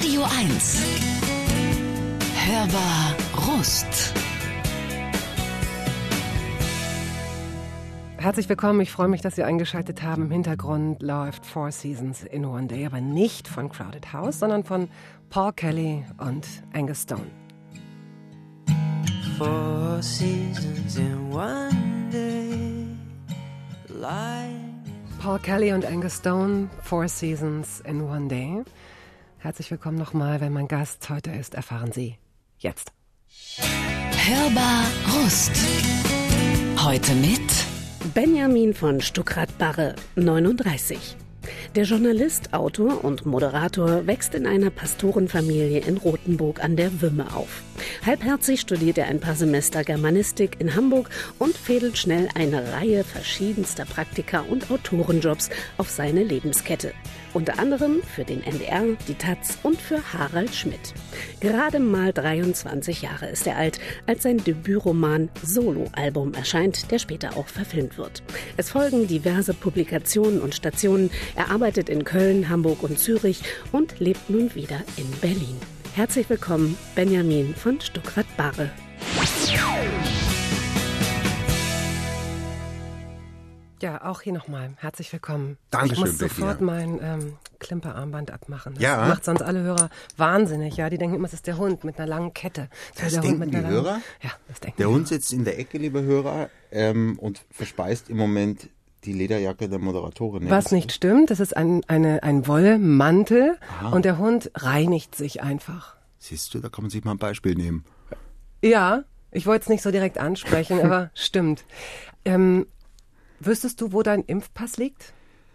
Radio 1. Hörbar Rust. Herzlich willkommen, ich freue mich, dass Sie eingeschaltet haben. Im Hintergrund läuft Four Seasons in One Day, aber nicht von Crowded House, sondern von Paul Kelly und Angus Stone. Four seasons in one day, Paul Kelly und Angus Stone, Four Seasons in One Day. Herzlich willkommen nochmal, wenn mein Gast heute ist, erfahren Sie jetzt. Hörbar Rust. Heute mit Benjamin von Stuckrad-Barre, 39. Der Journalist, Autor und Moderator wächst in einer Pastorenfamilie in Rothenburg an der Wümme auf. Halbherzig studiert er ein paar Semester Germanistik in Hamburg und fädelt schnell eine Reihe verschiedenster Praktika und Autorenjobs auf seine Lebenskette. Unter anderem für den NDR, die taz und für Harald Schmidt. Gerade mal 23 Jahre ist er alt, als sein Debütroman Solo-Album erscheint, der später auch verfilmt wird. Es folgen diverse Publikationen und Stationen. Er arbeitet in Köln, Hamburg und Zürich und lebt nun wieder in Berlin. Herzlich willkommen, Benjamin von Stuckrad-Barre. Ja, auch hier nochmal. Herzlich willkommen. Dankeschön, ich muss sofort Bettina. mein Klimperarmband abmachen. Das Ja? macht sonst alle Hörer wahnsinnig. Ja, die denken immer, es ist der Hund mit einer langen Kette. Das der denken Hund mit die einer langen... Hörer? Ja, das denken Der die Hund sitzt in der Ecke, liebe Hörer, und verspeist im Moment die Lederjacke der Moderatorin. Was nicht stimmt, das ist ein Wollmantel. Aha. Und der Hund reinigt sich einfach. Siehst du, da kann man sich mal ein Beispiel nehmen. Ja, ich wollte es nicht so direkt ansprechen, aber stimmt. Wüsstest du, wo dein Impfpass liegt?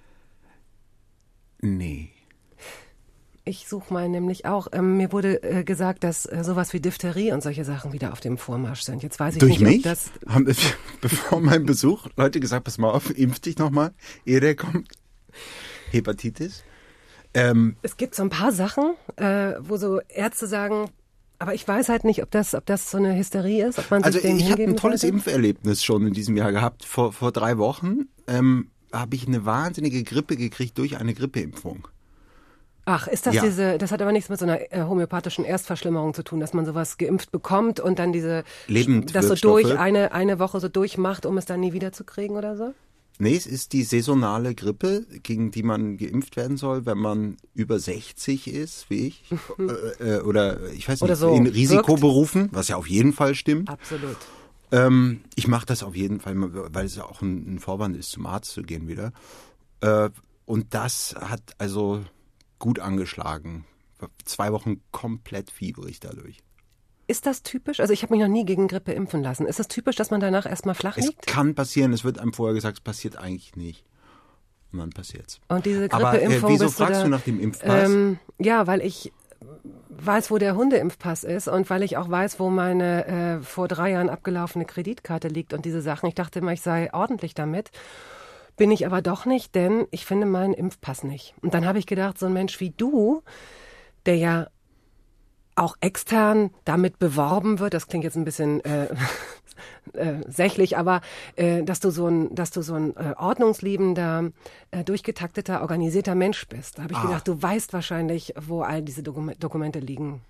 Nee. Ich suche mal nämlich auch. Mir wurde gesagt, dass sowas wie Diphtherie und solche Sachen wieder auf dem Vormarsch sind. Jetzt weiß ich Durch nicht, mich? ob das... Haben bevor meinem Besuch Leute gesagt, pass mal auf, impf dich nochmal, ehe der kommt. Hepatitis. Es gibt so ein paar Sachen, wo so Ärzte sagen, aber ich weiß halt nicht, ob das so eine Hysterie ist, ob man sich Also dem ich habe hingeben ein tolles sollte. Impferlebnis schon in diesem Jahr gehabt. Vor 3 Wochen habe ich eine wahnsinnige Grippe gekriegt durch eine Grippeimpfung. Ach, ist das Ja. das hat aber nichts mit so einer homöopathischen Erstverschlimmerung zu tun, dass man sowas geimpft bekommt und dann das so Lebendwirkstoffe. durch eine Woche so durchmacht, um es dann nie wieder zu kriegen oder so? Nee, es ist die saisonale Grippe, gegen die man geimpft werden soll, wenn man über 60 ist, wie ich. Oder ich weiß Oder nicht, so in Risikoberufen, was ja auf jeden Fall stimmt. Absolut. Ich mache das auf jeden Fall, weil es auch ein Vorwand ist, zum Arzt zu gehen wieder. Und das hat also gut angeschlagen. 2 Wochen komplett fiebrig dadurch. Ist das typisch? Also ich habe mich noch nie gegen Grippe impfen lassen. Ist das typisch, dass man danach erstmal flach Es liegt? kann passieren, es wird einem vorher gesagt, es passiert eigentlich nicht. Und dann passiert's. Und diese Aber Grippeimpfung wieso bist fragst da, du nach dem Impfpass? Ja, weil ich weiß, wo der Hundeimpfpass ist und weil ich auch weiß, wo meine vor 3 Jahren abgelaufene Kreditkarte liegt und diese Sachen. Ich dachte immer, ich sei ordentlich damit. Bin ich aber doch nicht, denn ich finde meinen Impfpass nicht. Und dann habe ich gedacht, so ein Mensch wie du, der ja auch extern damit beworben wird, das klingt jetzt ein bisschen sächlich, aber dass du so ein ordnungsliebender, durchgetakteter, organisierter Mensch bist. Da habe ich gedacht, du weißt wahrscheinlich, wo all diese Dokumente liegen.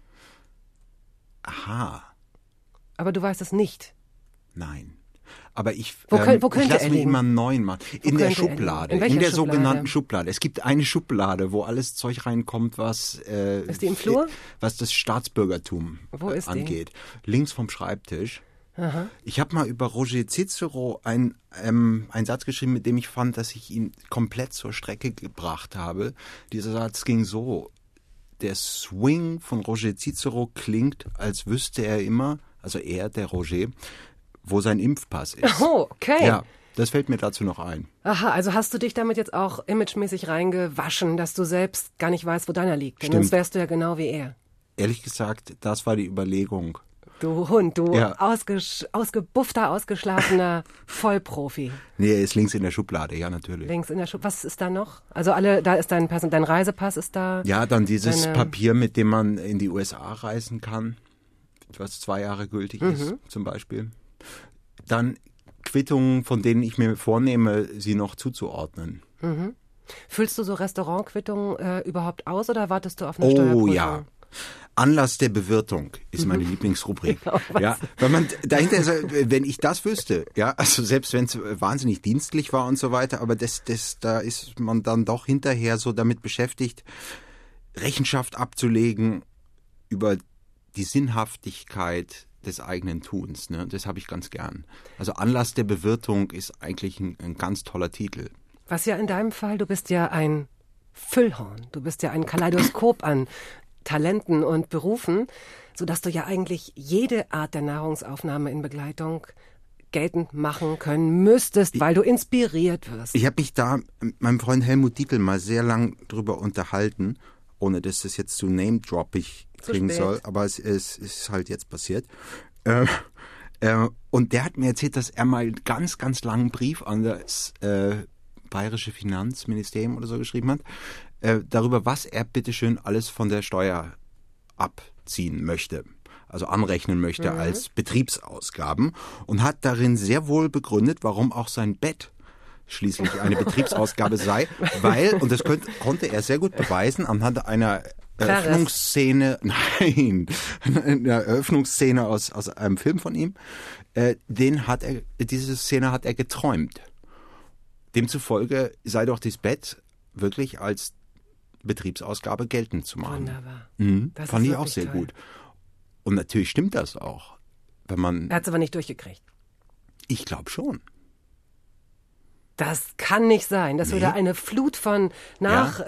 Aha, Aber du weißt es nicht. nein. Aber ich Wo könnte ich er lasse mich liegen? immer einen neuen machen. In der könnte er liegen? Schublade. In welcher In der Schublade? sogenannten Schublade. Es gibt eine Schublade, wo alles Zeug reinkommt, was Ist die im Flur? was das Staatsbürgertum Wo ist die? angeht. Links vom Schreibtisch. Aha. Ich habe mal über Roger Cicero einen Satz geschrieben, mit dem ich fand, dass ich ihn komplett zur Strecke gebracht habe. Dieser Satz ging so: Der Swing von Roger Cicero klingt, als wüsste er immer, also er, der Roger, wo sein Impfpass ist. Oh, okay. Ja, das fällt mir dazu noch ein. Aha, also hast du dich damit jetzt auch imagemäßig reingewaschen, dass du selbst gar nicht weißt, wo deiner liegt. Denn Stimmt. sonst wärst du ja genau wie er. Ehrlich gesagt, das war die Überlegung. Du Hund, du Ja. ausgebuffter, ausgeschlafener Vollprofi. Nee, er ist links in der Schublade, ja, natürlich. Links in der Schublade. Was ist da noch? Also da ist dein Pass, dein Reisepass ist da. Ja, dann dieses Deine- Papier, mit dem man in die USA reisen kann, was 2 Jahre gültig ist, zum Beispiel. Dann Quittungen, von denen ich mir vornehme, sie noch zuzuordnen. Füllst du so Restaurantquittungen überhaupt aus oder wartest du auf eine Steuerprüfung? Oh ja. Anlass der Bewirtung ist meine Lieblingsrubrik. Genau, ja, wenn man dahinter ist, wenn ich das wüsste, ja, also selbst wenn es wahnsinnig dienstlich war und so weiter, aber da ist man dann doch hinterher so damit beschäftigt, Rechenschaft abzulegen über die Sinnhaftigkeit des eigenen Tuns. Ne? Das habe ich ganz gern. Also Anlass der Bewirtung ist eigentlich ein ganz toller Titel. Was ja in deinem Fall, du bist ja ein Füllhorn, du bist ja ein Kaleidoskop an Talenten und Berufen, sodass du ja eigentlich jede Art der Nahrungsaufnahme in Begleitung geltend machen können müsstest, weil du inspiriert wirst. Ich habe mich da mit meinem Freund Helmut Dietl mal sehr lang drüber unterhalten, ohne dass das jetzt zu name-droppig klingen soll, aber es ist halt jetzt passiert. Und der hat mir erzählt, dass er mal einen ganz, ganz langen Brief an das Bayerische Finanzministerium oder so geschrieben hat, darüber, was er bitteschön alles von der Steuer abziehen möchte, also anrechnen möchte als Betriebsausgaben und hat darin sehr wohl begründet, warum auch sein Bett schließlich eine Betriebsausgabe sei, weil, und das konnte er sehr gut beweisen, anhand einer Eröffnungsszene, eine Eröffnungsszene aus einem Film von ihm, diese Szene hat er geträumt. Demzufolge sei doch das Bett wirklich als Betriebsausgabe geltend zu machen. Wunderbar. Das fand ich auch sehr gut. Und natürlich stimmt das auch. Er hat es aber nicht durchgekriegt. Ich glaube schon. Das kann nicht sein, dass wir da eine Flut von Stimmt.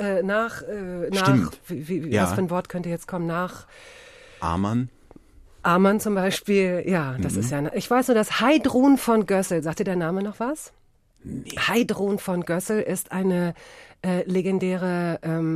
was für ein Wort könnte jetzt kommen, Amann zum Beispiel, ja, das ist ja, ich weiß nur, dass Heidrun von Gössel, sagt dir der Name noch was? Nee. Heidrun von Gössel ist eine legendäre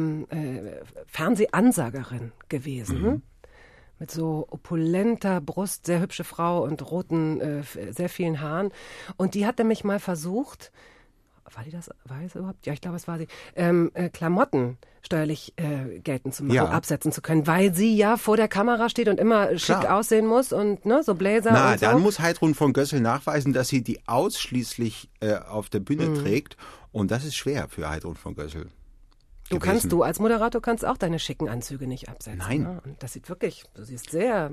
Fernsehansagerin gewesen. Mit so opulenter Brust, sehr hübsche Frau und roten, sehr vielen Haaren. Und die hat nämlich mal versucht, war das überhaupt? Ja, ich glaube, es war sie, Klamotten steuerlich geltend zu machen, absetzen zu können, weil sie ja vor der Kamera steht und immer schick aussehen muss und so Bläser und so. Dann muss Heidrun von Gössel nachweisen, dass sie die ausschließlich auf der Bühne trägt und das ist schwer für Heidrun von Gössel. Du als Moderator kannst auch deine schicken Anzüge nicht absetzen. Nein. Ne? Und das sieht wirklich, du siehst sehr,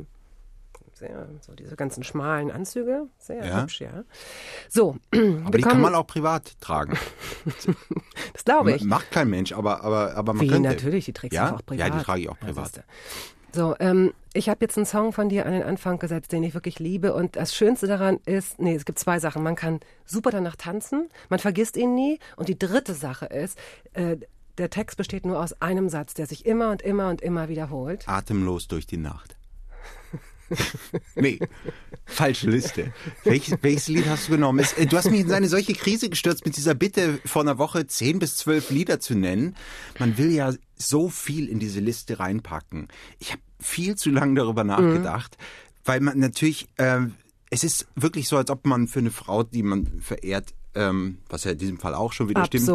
so diese ganzen schmalen Anzüge, sehr hübsch, ja. So. Aber die kann man auch privat tragen. Das glaube ich. Macht kein Mensch, aber man könnte. Natürlich, die trägst du auch privat. Ja, die trage ich auch privat. Ja, so, ich habe jetzt einen Song von dir an den Anfang gesetzt, den ich wirklich liebe. Und das Schönste daran ist, es gibt zwei Sachen. Man kann super danach tanzen, man vergisst ihn nie. Und die dritte Sache ist, der Text besteht nur aus einem Satz, der sich immer und immer und immer wiederholt. Atemlos durch die Nacht. Nee, falsche Liste. Welches Lied hast du genommen? Du hast mich in eine solche Krise gestürzt mit dieser Bitte vor einer Woche 10 bis 12 Lieder zu nennen. Man will ja so viel in diese Liste reinpacken. Ich habe viel zu lange darüber nachgedacht, weil man natürlich, es ist wirklich so, als ob man für eine Frau, die man verehrt, was ja in diesem Fall auch schon wieder stimmt,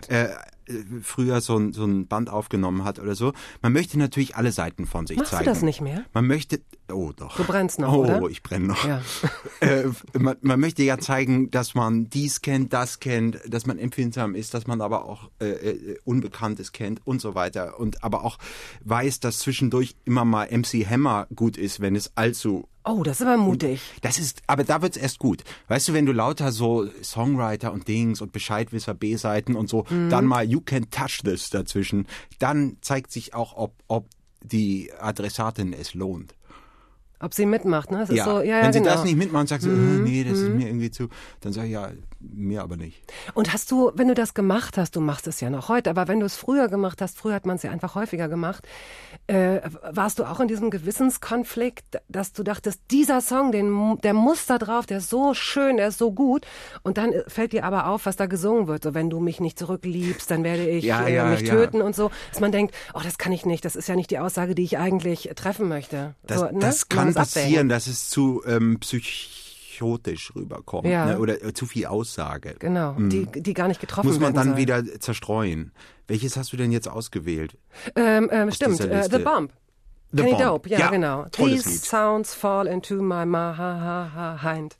früher so ein Band aufgenommen hat oder so. Man möchte natürlich alle Seiten von sich zeigen. Machst du das nicht mehr? Man möchte, doch. Du brennst noch, oder? Oh, ich brenne noch. Ja. Man möchte ja zeigen, dass man dies kennt, das kennt, dass man empfindsam ist, dass man aber auch Unbekanntes kennt und so weiter. Und aber auch weiß, dass zwischendurch immer mal MC Hammer gut ist, wenn es allzu... Oh, das ist aber mutig. Aber da wird's erst gut. Weißt du, wenn du lauter so Songwriter und Dings und Bescheidwisser B-Seiten und so, dann mal You Can Touch This dazwischen, dann zeigt sich auch, ob die Adressatin es lohnt. Ob sie mitmacht, ne? Das ist so, wenn sie das nicht mitmacht und sagt, nee, das ist mir irgendwie zu, dann sag ich, ja, mir aber nicht. Und hast du, wenn du das gemacht hast, du machst es ja noch heute, aber wenn du es früher gemacht hast, früher hat man es ja einfach häufiger gemacht, warst du auch in diesem Gewissenskonflikt, dass du dachtest, dieser Song, der muss da drauf, der ist so schön, der ist so gut, und dann fällt dir aber auf, was da gesungen wird, so wenn du mich nicht zurückliebst, dann werde ich mich töten und so, dass man denkt, oh, das kann ich nicht, das ist ja nicht die Aussage, die ich eigentlich treffen möchte. Das kann passieren, dass es zu psychotisch rüberkommt, ne? Oder zu viel Aussage. Genau, die gar nicht getroffen werden. Muss man dann soll. wieder zerstreuen. Welches hast du denn jetzt ausgewählt? Stimmt, The Bomb. Kenny Dope, ja, genau. Tolles These Lied. sounds fall into my mind.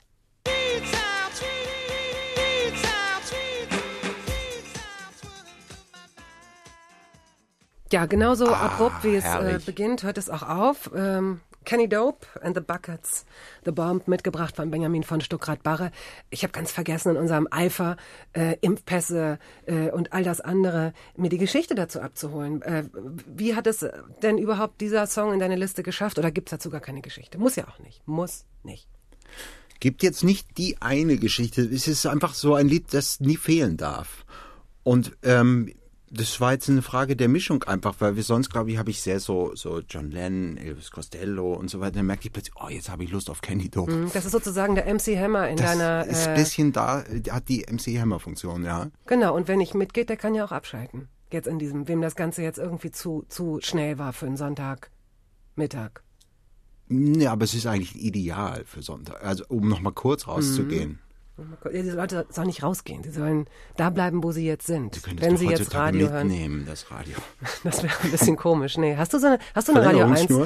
Ja, genauso abrupt wie es herrlich. beginnt, hört es auch auf. Kenny Dope and the Buckets, The Bomb, mitgebracht von Benjamin von Stuckrad-Barre. Ich habe ganz vergessen, in unserem Eifer, Impfpässe und all das andere, mir die Geschichte dazu abzuholen. Wie hat es denn überhaupt dieser Song in deine Liste geschafft? Oder gibt es dazu gar keine Geschichte? Muss ja auch nicht. Muss nicht. Gibt jetzt nicht die eine Geschichte. Es ist einfach so ein Lied, das nie fehlen darf. Und das war jetzt eine Frage der Mischung einfach, weil wir sonst, glaube ich, habe ich sehr so John Lennon, Elvis Costello und so weiter. Dann merke ich plötzlich, jetzt habe ich Lust auf Kenny Dope. Das ist sozusagen der MC Hammer in deiner... Das ist ein bisschen da, hat die MC Hammer-Funktion, ja. Genau, und wer nicht mitgeht, der kann ja auch abschalten. Jetzt in diesem, wem das Ganze jetzt irgendwie zu schnell war für einen Sonntagmittag. Ja, aber es ist eigentlich ideal für Sonntag. Also, um nochmal kurz rauszugehen. Ja, diese Leute sollen nicht rausgehen. Sie sollen da bleiben, wo sie jetzt sind. Sie können Wenn das sie doch jetzt heutzutage Radio hören. mitnehmen, das Radio. Das wäre ein bisschen komisch. Nee, hast du eine Radio 1? Verlängerungsschnur?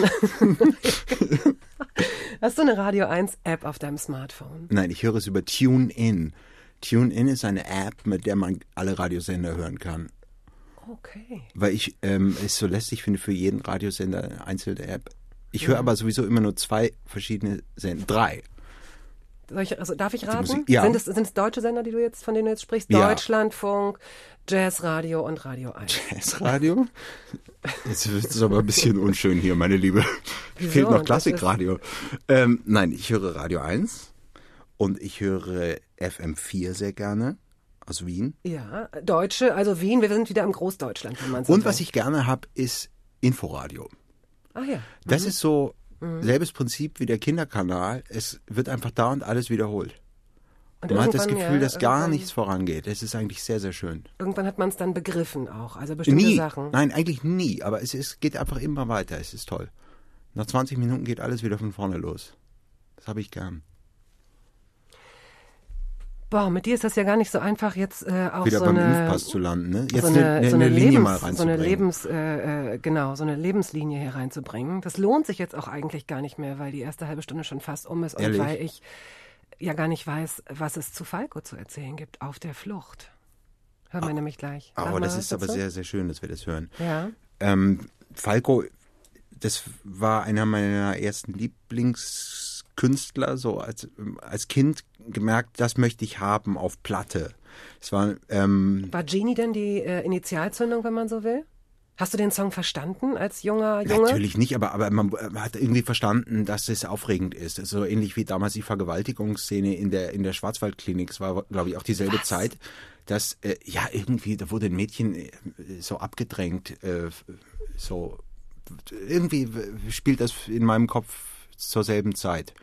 Hast du eine Radio 1 App auf deinem Smartphone? Nein, ich höre es über TuneIn. TuneIn ist eine App, mit der man alle Radiosender hören kann. Okay. Weil ich es so lästig finde, für jeden Radiosender eine einzelne App. Ich höre aber sowieso immer nur 2 verschiedene Sender. 3. Darf ich raten? Musik, ja. Sind es deutsche Sender, von denen du jetzt sprichst? Ja. Deutschlandfunk, Jazzradio und Radio 1. Jazzradio? Jetzt wird es aber ein bisschen unschön hier, meine Liebe. Wieso? Fehlt noch Das Klassikradio. Nein, ich höre Radio 1 und ich höre FM4 sehr gerne aus Wien. Ja, Deutsche, also Wien, wir sind wieder im Großdeutschland, wenn man so Und will. was ich gerne habe, ist Inforadio. Ach ja. Das ist so selbes Prinzip wie der Kinderkanal. Es wird einfach dauernd alles wiederholt. Und man hat das irgendwann, Gefühl, dass gar irgendwann- nichts vorangeht. Das ist eigentlich sehr, sehr schön. Irgendwann hat man es dann begriffen auch, also bestimmte Nie. Sachen. Nein, eigentlich nie. Aber es geht einfach immer weiter. Es ist toll. Nach 20 Minuten geht alles wieder von vorne los. Das habe ich gern. Boah, mit dir ist das ja gar nicht so einfach, jetzt auch Wieder so beim eine... Impfpass zu landen. Ne? Jetzt so eine Linie mal so eine reinzubringen. so eine Lebenslinie hier reinzubringen. Das lohnt sich jetzt auch eigentlich gar nicht mehr, weil die erste halbe Stunde schon fast um ist und Ehrlich? weil ich ja gar nicht weiß, was es zu Falco zu erzählen gibt. Auf der Flucht. Hören wir nämlich gleich. Sag Aber mal das was ist aber dazu. sehr, sehr schön, dass wir das hören. Ja. Falco, das war einer meiner ersten Lieblingskünstler, so als Kind gemerkt, das möchte ich haben auf Platte. Es war, War Genie denn die Initialzündung, wenn man so will? Hast du den Song verstanden als junger Junge? natürlich nicht, aber man hat irgendwie verstanden, dass es aufregend ist. So ähnlich wie damals die Vergewaltigungsszene in der Schwarzwaldklinik. Es war, glaube ich, auch dieselbe Zeit, dass, irgendwie, da wurde ein Mädchen so abgedrängt, so, irgendwie spielt das in meinem Kopf zur selben Zeit.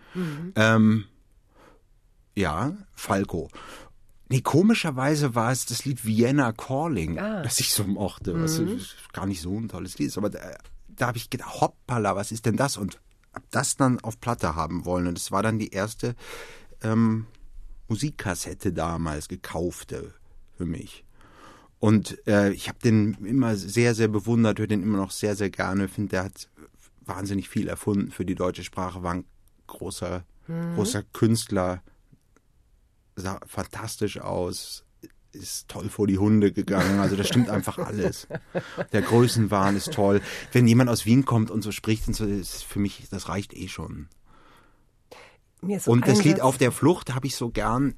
Falco. Nee, komischerweise war es das Lied Vienna Calling, das ich so mochte, was gar nicht so ein tolles Lied ist. Aber da habe ich gedacht, hoppala, was ist denn das? Und hab das dann auf Platte haben wollen. Und es war dann die erste Musikkassette damals, gekaufte für mich. Und ich habe den immer sehr, sehr bewundert, höre den immer noch sehr, sehr gerne. Finde, der hat wahnsinnig viel erfunden für die deutsche Sprache, war ein großer Künstler, sah fantastisch aus, ist toll vor die Hunde gegangen, also da stimmt einfach alles. Der Größenwahn ist toll. Wenn jemand aus Wien kommt und so spricht, und so, ist für mich, das reicht eh schon. Mir ist so Und das ein Lied Satz- Auf der Flucht habe ich so gern,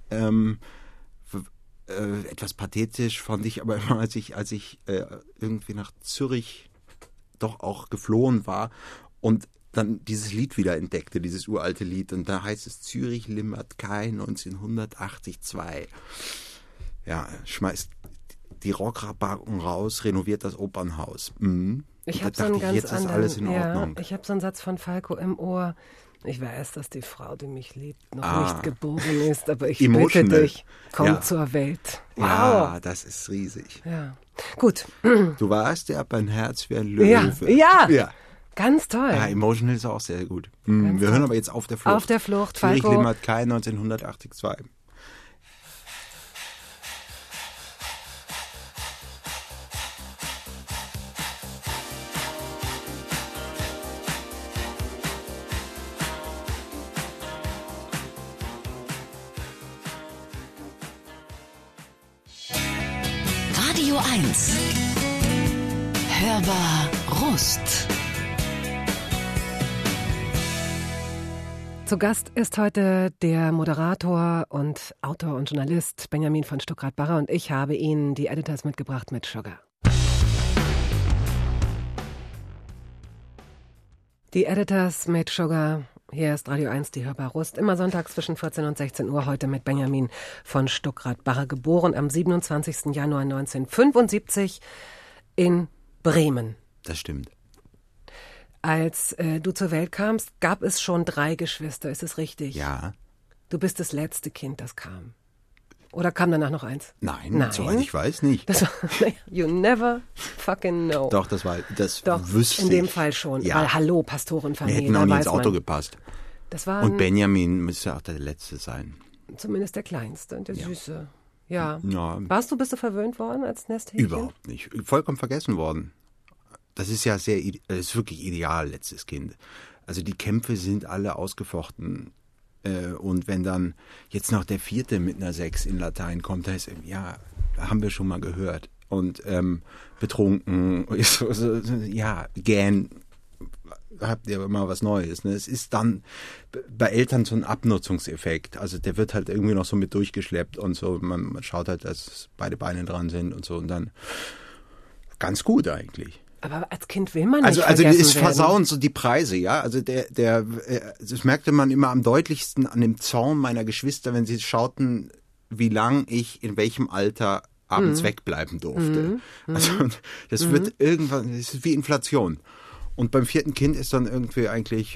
etwas pathetisch fand ich, aber immer als ich irgendwie nach Zürich doch auch geflohen war und dann dieses Lied wieder entdeckte, dieses uralte Lied. Und da heißt es Zürich Limmatquai 1982. Ja, schmeißt die Rockrabatten raus, renoviert das Opernhaus. Ich Und habe da so einen dachte ich, ganz jetzt ist anderen, alles in Ordnung. ich habe so einen Satz von Falco im Ohr. Ich weiß, dass die Frau, die mich liebt, noch nicht geboren ist, aber ich bitte Emotional. dich, komm Ja. zur Welt. Wow. Ja, das ist riesig. Ja. Gut. Du warst ja, mein Herz wie ein Löwe. Ja. Ganz toll. Ja, Emotional ist auch sehr gut. Wir hören aber jetzt Auf der Flucht. Auf der Flucht, Zürich Falco. Limmatquai 1982. Radio 1. Hörbar Rust. Zu Gast ist heute der Moderator und Autor und Journalist Benjamin von Stuckrad-Barre und ich habe Ihnen die Editors mitgebracht mit Sugar. Die Editors mit Sugar. Hier ist Radio 1, die Hörbar Rust. Immer sonntags zwischen 14 und 16 Uhr. Heute mit Benjamin von Stuckrad-Barre, geboren am 27. Januar 1975 in Bremen. Das stimmt. Als du zur Welt kamst, gab es schon 3 Geschwister. Ist es richtig? Ja. Du bist das letzte Kind, das kam. Oder kam danach noch eins? Nein, soweit ich weiß nicht. Das war, you never fucking know. Doch, das wüsste ich. In dem Fall schon. Ja. Weil, hallo, Pastorenfamilie. Wir hätten auch nie ins weiß Auto man. gepasst. Das war Und Benjamin müsste auch der Letzte sein. zumindest der Kleinste, der Süße. Ja. Ja. Bist du verwöhnt worden als Nesthäkchen? Überhaupt nicht. Vollkommen vergessen worden. Das ist ja ist wirklich ideal, letztes Kind. Also die Kämpfe sind alle ausgefochten. Und wenn dann jetzt noch der 4. mit einer 6 in Latein kommt, da ist ja, haben wir schon mal gehört. Und betrunken, gähn, habt ihr immer was Neues. Ne? Es ist dann bei Eltern so ein Abnutzungseffekt. Also der wird halt irgendwie noch so mit durchgeschleppt und so. Man schaut halt, dass beide Beine dran sind und so. Und dann ganz gut eigentlich. Aber als Kind will man nicht Also vergessen es werden. versauen so die Preise, ja. Also das merkte man immer am deutlichsten an dem Zorn meiner Geschwister, wenn sie schauten, wie lang ich in welchem Alter abends wegbleiben durfte. Also das wird irgendwann, das ist wie Inflation. Und beim 4. Kind ist dann irgendwie eigentlich,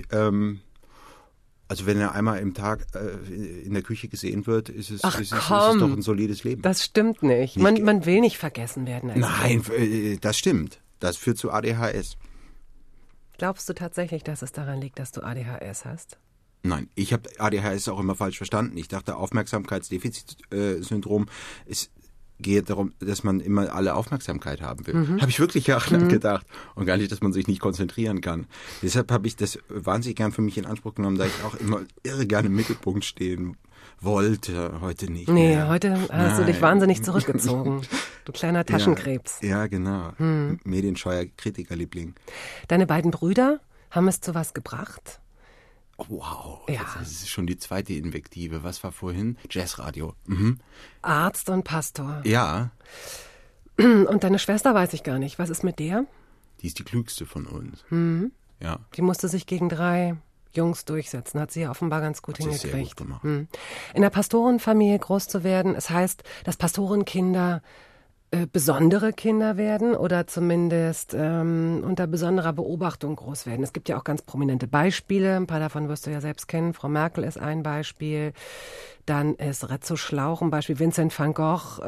also wenn er einmal im Tag in der Küche gesehen wird, ist es doch ein solides Leben. Das stimmt nicht. Man will nicht vergessen werden. Nein, das stimmt. Das führt zu ADHS. Glaubst du tatsächlich, dass es daran liegt, dass du ADHS hast? Nein, ich habe ADHS auch immer falsch verstanden. Ich dachte, Aufmerksamkeitsdefizitsyndrom, es geht darum, dass man immer alle Aufmerksamkeit haben will. Habe ich wirklich jahrelang gedacht. Und gar nicht, dass man sich nicht konzentrieren kann. Deshalb habe ich das wahnsinnig gern für mich in Anspruch genommen, da ich auch immer irre gerne im Mittelpunkt stehen wollte. Heute nicht mehr. Heute hast du dich wahnsinnig zurückgezogen. Du kleiner Taschenkrebs. Ja, genau. Medienscheuer Kritikerliebling. Deine beiden Brüder haben es zu was gebracht? Oh, wow, Ja. Das ist schon die zweite Invektive. Was war vorhin? Jazzradio. Arzt und Pastor. Ja, Und deine Schwester weiß ich gar nicht. Was ist mit der? die ist die klügste von uns. Ja, Die musste sich gegen 3 Jungs durchsetzen. Hat sie ja offenbar ganz gut sie sehr hingekriegt. gut gemacht. In der Pastorenfamilie groß zu werden, es heißt, dass Pastorenkinder besondere Kinder werden oder zumindest unter besonderer Beobachtung groß werden. Es gibt ja auch ganz prominente Beispiele. Ein paar davon wirst du ja selbst kennen. Frau Merkel ist ein Beispiel. Dann ist Rezzo Schlauch ein Beispiel. Vincent van Gogh.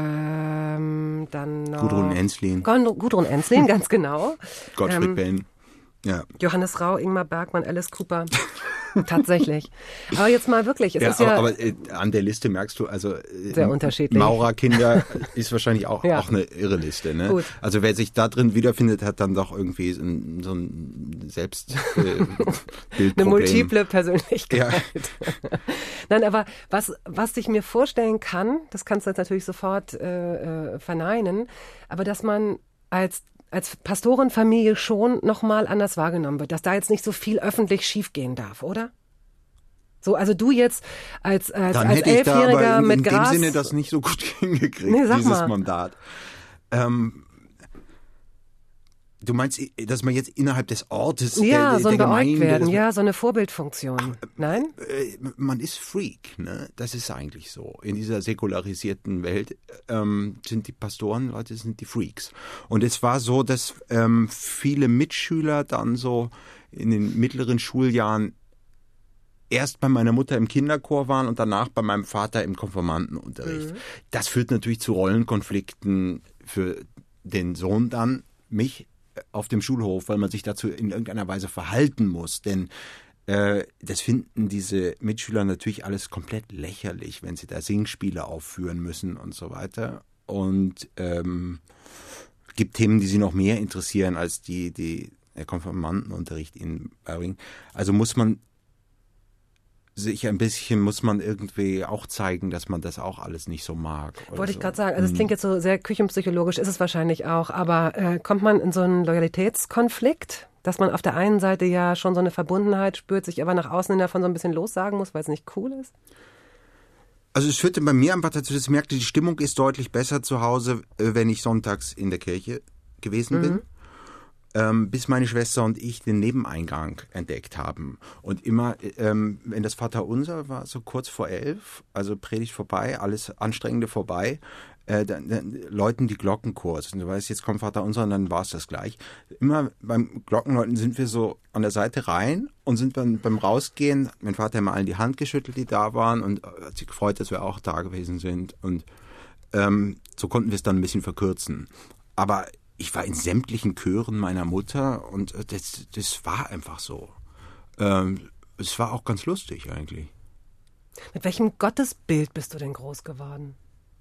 Dann noch Gudrun Ensslin. Gudrun Ensslin, ganz genau. Gottfried Benn. Ja. Johannes Rau, Ingmar Bergmann, Alice Cooper. Tatsächlich. Aber jetzt mal wirklich, es ist ja aber an der Liste merkst du, also sehr unterschiedlich. Maurerkinder ist wahrscheinlich auch eine irre Liste. Ne? Gut. Also wer sich da drin wiederfindet, hat dann doch irgendwie so ein Selbstbildproblem. eine multiple Persönlichkeit. Ja. Nein, aber was ich mir vorstellen kann, das kannst du jetzt natürlich sofort verneinen, aber dass man als Pastorenfamilie schon nochmal anders wahrgenommen wird, dass da jetzt nicht so viel öffentlich schiefgehen darf, oder? So, also du jetzt als Dann hätte ich da Elfjähriger aber mit in Gras. dem Sinne das nicht so gut hingekriegt, Nee, sag dieses mal. Mandat. Du meinst, dass man jetzt innerhalb des Ortes Ja, so ein der Beäugt Gemeinde, werden, ja, so eine Vorbildfunktion. Nein? Man ist Freak, ne? Das ist eigentlich so. In dieser säkularisierten Welt sind die Pastorenleute sind die Freaks. Und es war so, dass viele Mitschüler dann so in den mittleren Schuljahren erst bei meiner Mutter im Kinderchor waren und danach bei meinem Vater im Konfirmandenunterricht. Das führt natürlich zu Rollenkonflikten für den Sohn dann, mich auf dem Schulhof, weil man sich dazu in irgendeiner Weise verhalten muss. Denn das finden diese Mitschüler natürlich alles komplett lächerlich, wenn sie da Singspiele aufführen müssen und so weiter. Und gibt Themen, die sie noch mehr interessieren als der Konfirmandenunterricht in Bering. Also muss man sich ein bisschen, muss man irgendwie auch zeigen, dass man das auch alles nicht so mag. Wollte ich so. gerade sagen, also es klingt jetzt so sehr küchenpsychologisch, ist es wahrscheinlich auch, aber kommt man in so einen Loyalitätskonflikt, dass man auf der einen Seite ja schon so eine Verbundenheit spürt, sich aber nach außen hin davon so ein bisschen lossagen muss, weil es nicht cool ist? Also es führte bei mir einfach dazu, dass ich merkte, die Stimmung ist deutlich besser zu Hause, wenn ich sonntags in der Kirche gewesen bin. Bis meine Schwester und ich den Nebeneingang entdeckt haben. Und immer, wenn das Vaterunser war, so kurz vor 11, also Predigt vorbei, alles Anstrengende vorbei, dann läuten die Glocken kurz. Und du weißt, jetzt kommt Vaterunser und dann war es das gleich. Immer beim Glockenläuten sind wir so an der Seite rein und sind dann beim Rausgehen, mein Vater hat mal allen die Hand geschüttelt, die da waren, und hat sich gefreut, dass wir auch da gewesen sind. Und so konnten wir es dann ein bisschen verkürzen. Aber ich war in sämtlichen Chören meiner Mutter und das war einfach so. Es war auch ganz lustig eigentlich. Mit welchem Gottesbild bist du denn groß geworden?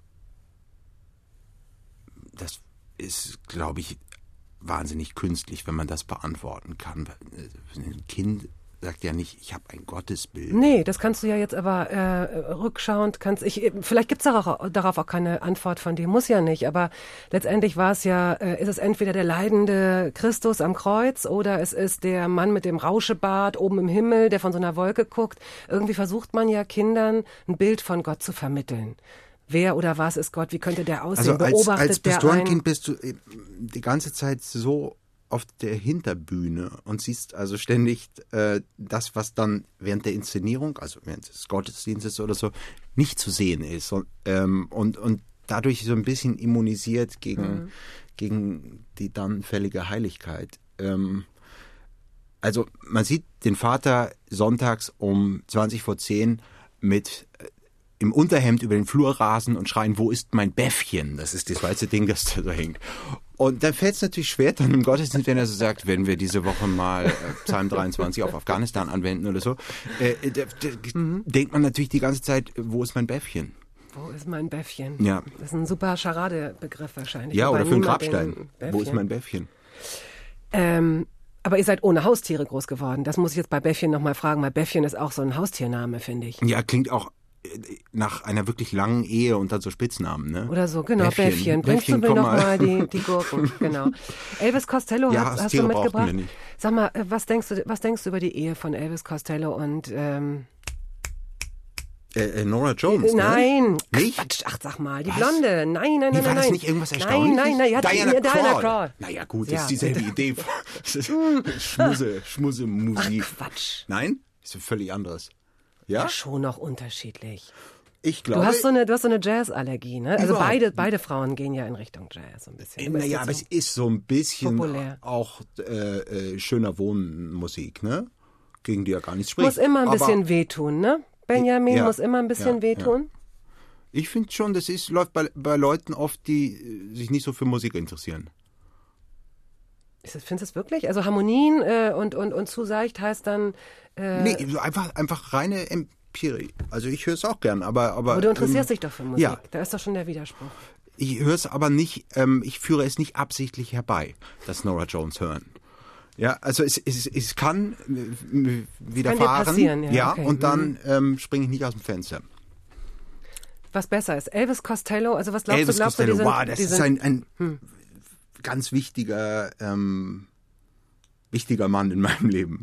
Das ist, glaube ich, wahnsinnig künstlich, wenn man das beantworten kann. Ein Kind sagt ja nicht, ich habe ein Gottesbild. Nee, das kannst du ja jetzt aber rückschauend, vielleicht gibt es darauf auch keine Antwort von dir, muss ja nicht, aber letztendlich war es ja, ist es entweder der leidende Christus am Kreuz oder es ist der Mann mit dem Rauschebart oben im Himmel, der von so einer Wolke guckt. Irgendwie versucht man ja Kindern ein Bild von Gott zu vermitteln. Wer oder was ist Gott? Wie könnte der aussehen? Also als Pastorenkind bist du die ganze Zeit so auf der Hinterbühne und siehst also ständig das, was dann während der Inszenierung, also während des Gottesdienstes oder so, nicht zu sehen ist. Und dadurch so ein bisschen immunisiert gegen die dann fällige Heiligkeit. Also man sieht den Vater sonntags um 20:10 mit im Unterhemd über den Flur rasen und schreien, wo ist mein Bäffchen? Das ist das weiße Ding, das da hängt. Und dann fällt es natürlich schwer, dann im Gottesdienst, wenn er so sagt, werden wir diese Woche mal Psalm 23 auf Afghanistan anwenden oder so, denkt man natürlich die ganze Zeit, wo ist mein Bäffchen? Wo ist mein Bäffchen? Ja. Das ist ein super Charade-Begriff wahrscheinlich. Ja, Wobei oder für einen niemand Grabstein. Wo ist mein Bäffchen? Aber ihr seid ohne Haustiere groß geworden. Das muss ich jetzt bei Bäffchen nochmal fragen, weil Bäffchen ist auch so ein Haustiername, finde ich. Ja, klingt auch nach einer wirklich langen Ehe und dann so Spitznamen, ne? Oder so, genau, Bäffchen. Bringst du mir nochmal die Gurken, genau. Elvis Costello ja, hast du mitgebracht. Wir nicht. Sag mal, was denkst du über die Ehe von Elvis Costello und Nora Jones, Nein, ne? Nicht? Quatsch, ach sag mal, die Blonde. Nein. War das nicht irgendwas Erstaunliches? Nein, ja, Diana Krall. Naja, gut, Ja. das ist dieselbe Idee. Schmusse-Musik. Ach, Quatsch. Nein? Ist völlig anderes. Ja? Ja, schon noch unterschiedlich. Ich glaube... Du hast so eine Jazzallergie, ne? Also beide Frauen gehen ja in Richtung Jazz so ein bisschen. Naja, aber es ist so ein bisschen populär. auch schöner Wohnmusik, ne? Gegen die ja gar nichts spricht. Muss immer ein Aber bisschen wehtun, ne? Benjamin muss immer ein bisschen wehtun. Ja. Ich finde schon, läuft bei Leuten oft, die sich nicht so für Musik interessieren. Findest du das wirklich? Also Harmonien und zu seicht heißt dann... Nee, so einfach reine Empirie. Also ich höre es auch gern, aber du interessierst dich doch für Musik. Ja. Da ist doch schon der Widerspruch. Ich höre es aber nicht, ich führe es nicht absichtlich herbei, das Nora Jones hören. Ja, also es kann widerfahren. Kann dir passieren, ja. Okay. Und dann springe ich nicht aus dem Fenster. Was besser ist, Elvis Costello, also was glaubst Elvis du? Costello, wow, das ist ein ganz wichtiger Mann in meinem Leben.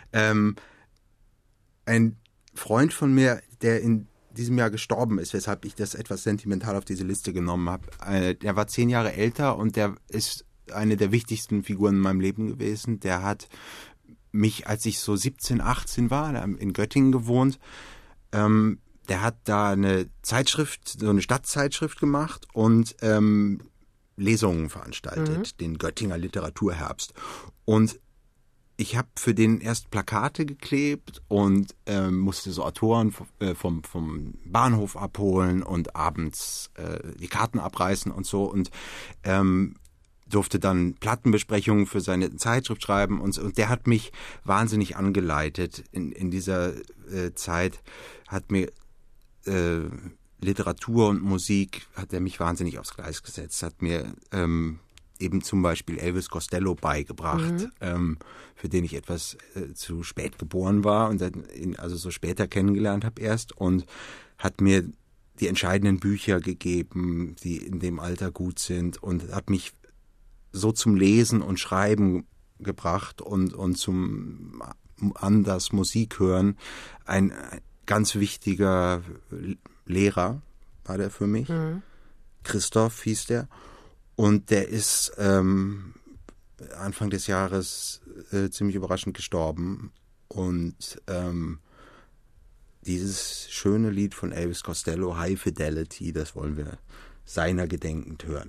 Ein Freund von mir, der in diesem Jahr gestorben ist, weshalb ich das etwas sentimental auf diese Liste genommen habe, der war 10 Jahre älter und der ist eine der wichtigsten Figuren in meinem Leben gewesen. Der hat mich, als ich so 17, 18 war, in Göttingen gewohnt, der hat da eine Zeitschrift, so eine Stadtzeitschrift gemacht und Lesungen veranstaltet, den Göttinger Literaturherbst. Und ich habe für den erst Plakate geklebt und musste so Autoren vom Bahnhof abholen und abends die Karten abreißen und so und durfte dann Plattenbesprechungen für seine Zeitschrift schreiben und der hat mich wahnsinnig angeleitet in dieser Zeit, hat mir Literatur und Musik, hat er mich wahnsinnig aufs Gleis gesetzt, hat mir eben zum Beispiel Elvis Costello beigebracht, für den ich etwas zu spät geboren war und dann also so später kennengelernt habe erst, und hat mir die entscheidenden Bücher gegeben, die in dem Alter gut sind, und hat mich so zum Lesen und Schreiben gebracht und zum anders Musik hören. Ein ganz wichtiger Lehrer war der für mich. Christoph hieß der. Und der ist Anfang des Jahres ziemlich überraschend gestorben. Und dieses schöne Lied von Elvis Costello, High Fidelity, das wollen wir seiner gedenkend hören.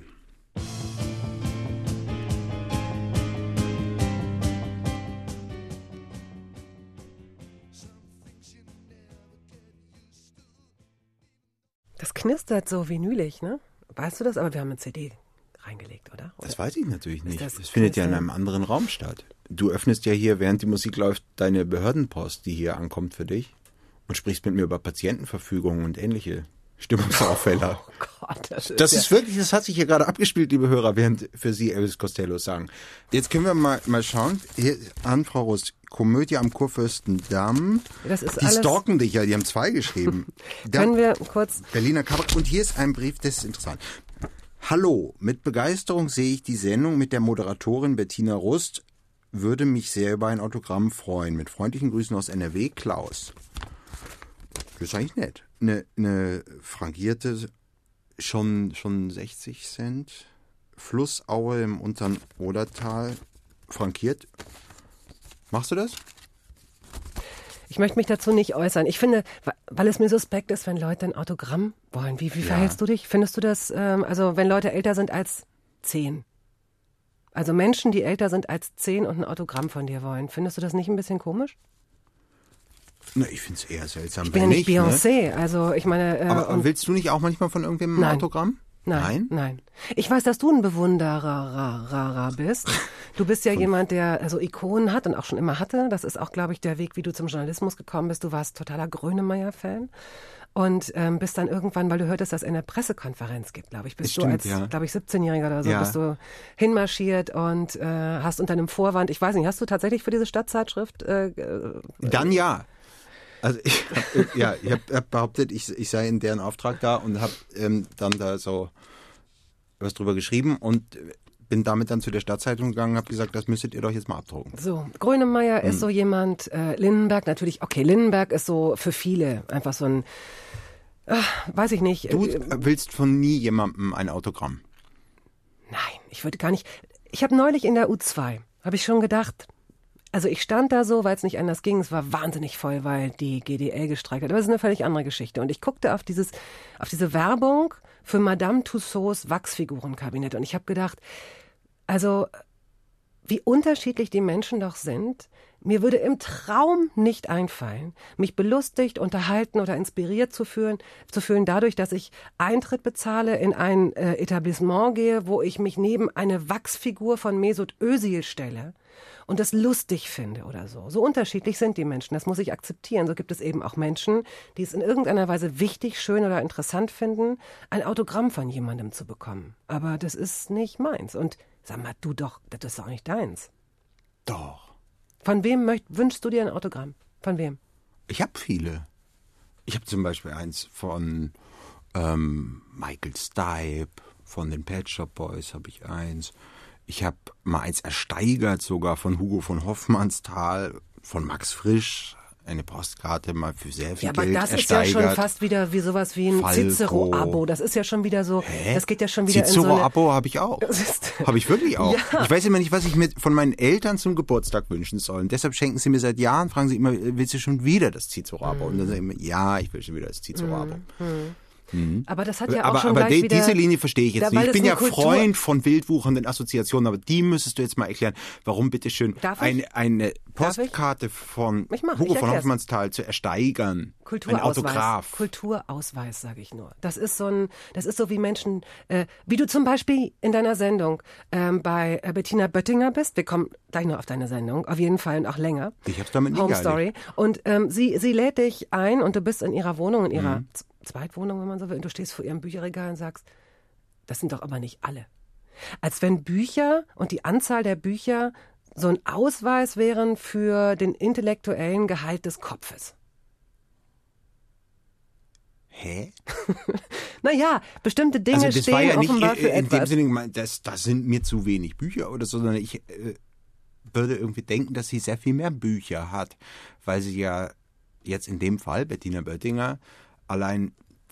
Das knistert so vinylig, ne? Weißt du das? Aber wir haben eine CD reingelegt, oder? Das weiß ich natürlich nicht. das Das findet ja in einem anderen Raum statt. Du öffnest ja hier, während die Musik läuft, deine Behördenpost, die hier ankommt für dich, und sprichst mit mir über Patientenverfügungen und ähnliche Stimmungsauffäller. Oh Gott, Das ist wirklich, das hat sich hier gerade abgespielt, liebe Hörer, während für Sie Elvis Costello sagen. Jetzt können wir mal schauen. Hier an, Frau Rust, Komödie am Kurfürstendamm. Das ist die alles- stalken dich ja, die haben 2 geschrieben. Können wir kurz... Berliner Kabarett. Und hier ist ein Brief, das ist interessant. Hallo, mit Begeisterung sehe ich die Sendung mit der Moderatorin Bettina Rust. Würde mich sehr über ein Autogramm freuen. Mit freundlichen Grüßen aus NRW, Klaus. Das ist eigentlich nett. Eine frankierte, schon 60 Cent. Flussaue im unteren Odertal. Frankiert. Machst du das? Ich möchte mich dazu nicht äußern. Ich finde, weil es mir suspekt ist, wenn Leute ein Autogramm wollen. Wie verhältst du dich? Findest du das, also wenn Leute älter sind als 10? Also Menschen, die älter sind als 10 und ein Autogramm von dir wollen. Findest du das nicht ein bisschen komisch? Na, ich finde es eher seltsam. Ich bin ja nicht ne? Beyoncé. Also ich meine... Aber und willst du nicht auch manchmal von irgendwem ein Nein. Autogramm? Nein. Ich weiß, dass du ein Bewunderer bist. Du bist ja jemand, der also Ikonen hat und auch schon immer hatte. Das ist auch, glaube ich, der Weg, wie du zum Journalismus gekommen bist. Du warst totaler Grönemeyer-Fan und bist dann irgendwann, weil du hörtest, dass es eine Pressekonferenz gibt, glaube ich, bist du als, glaube ich, 17-Jähriger oder so, bist du hinmarschiert und hast unter einem Vorwand, ich weiß nicht, hast du tatsächlich für diese Stadtzeitschrift... Dann ja. Also ich hab behauptet, ich sei in deren Auftrag da und habe dann da so was drüber geschrieben und bin damit dann zu der Stadtzeitung gegangen und habe gesagt, das müsstet ihr doch jetzt mal abdrucken. So, Grönemeyer ist so jemand, Lindenberg natürlich, okay, Lindenberg ist so für viele einfach so ein, weiß ich nicht. Du willst von nie jemandem ein Autogramm? Nein, ich würde gar nicht. Ich habe neulich in der U2, habe ich schon gedacht, also ich stand da so, weil es nicht anders ging. Es war wahnsinnig voll, weil die GDL gestreikt hat. Aber das ist eine völlig andere Geschichte. Und ich guckte auf diese Werbung für Madame Tussauds Wachsfigurenkabinett. Und ich habe gedacht, also wie unterschiedlich die Menschen doch sind. Mir würde im Traum nicht einfallen, mich belustigt, unterhalten oder inspiriert zu fühlen dadurch, dass ich Eintritt bezahle, in ein Etablissement gehe, wo ich mich neben eine Wachsfigur von Mesut Özil stelle und das lustig finde oder so. So unterschiedlich sind die Menschen, das muss ich akzeptieren. So gibt es eben auch Menschen, die es in irgendeiner Weise wichtig, schön oder interessant finden, ein Autogramm von jemandem zu bekommen. Aber das ist nicht meins. Und sag mal, du doch, das ist auch nicht deins. Doch. Von wem wünschst du dir ein Autogramm? Von wem? Ich habe viele. Ich habe zum Beispiel eins von Michael Stipe, von den Pet Shop Boys habe ich eins. Ich habe mal eins ersteigert, sogar von Hugo von Hoffmannsthal, von Max Frisch, eine Postkarte mal für sehr viel Geld ersteigert. Ja, aber das ist ja schon fast wieder wie sowas wie ein Falco. Cicero-Abo. Das ist ja schon wieder so, das geht ja schon wieder Cicero in so eine... Abo habe ich auch. Habe ich wirklich auch. Ja. Ich weiß immer nicht, was ich mir von meinen Eltern zum Geburtstag wünschen soll. Und deshalb schenken sie mir seit Jahren, fragen sie immer, willst du schon wieder das Cicero-Abo? Und dann sage ich immer, ja, ich will schon wieder das Cicero-Abo. Aber das hat ja auch schon aber gleich wieder... diese Linie verstehe ich jetzt weil nicht. Ich es bin ja eine Freund von wildwuchernden Assoziationen, aber die müsstest du jetzt mal erklären. Warum bitteschön Darf ich? eine Postkarte von Ich Hugo von erklär's. Hoffmannsthal zu ersteigern? Ein Kulturausweis. Autograph. Kulturausweis, sage ich nur. Das ist so wie Menschen, wie du zum Beispiel in deiner Sendung bei Bettina Böttinger bist. Wir kommen gleich noch auf deine Sendung, auf jeden Fall und auch länger. Ich hab's damit nie Home gehalten. Story. Und sie lädt dich ein und du bist in ihrer Wohnung, in ihrer Zweitwohnung, wenn man so will, und du stehst vor ihrem Bücherregal und sagst, das sind doch aber nicht alle. Als wenn Bücher und die Anzahl der Bücher so ein Ausweis wären für den intellektuellen Gehalt des Kopfes. Hä? Naja, bestimmte Dinge Also das stehen war ja nicht offenbar für in dem etwas. Sinne, das sind mir zu wenig Bücher oder so, sondern ich würde irgendwie denken, dass sie sehr viel mehr Bücher hat, weil sie ja jetzt in dem Fall, Bettina Böttinger, allein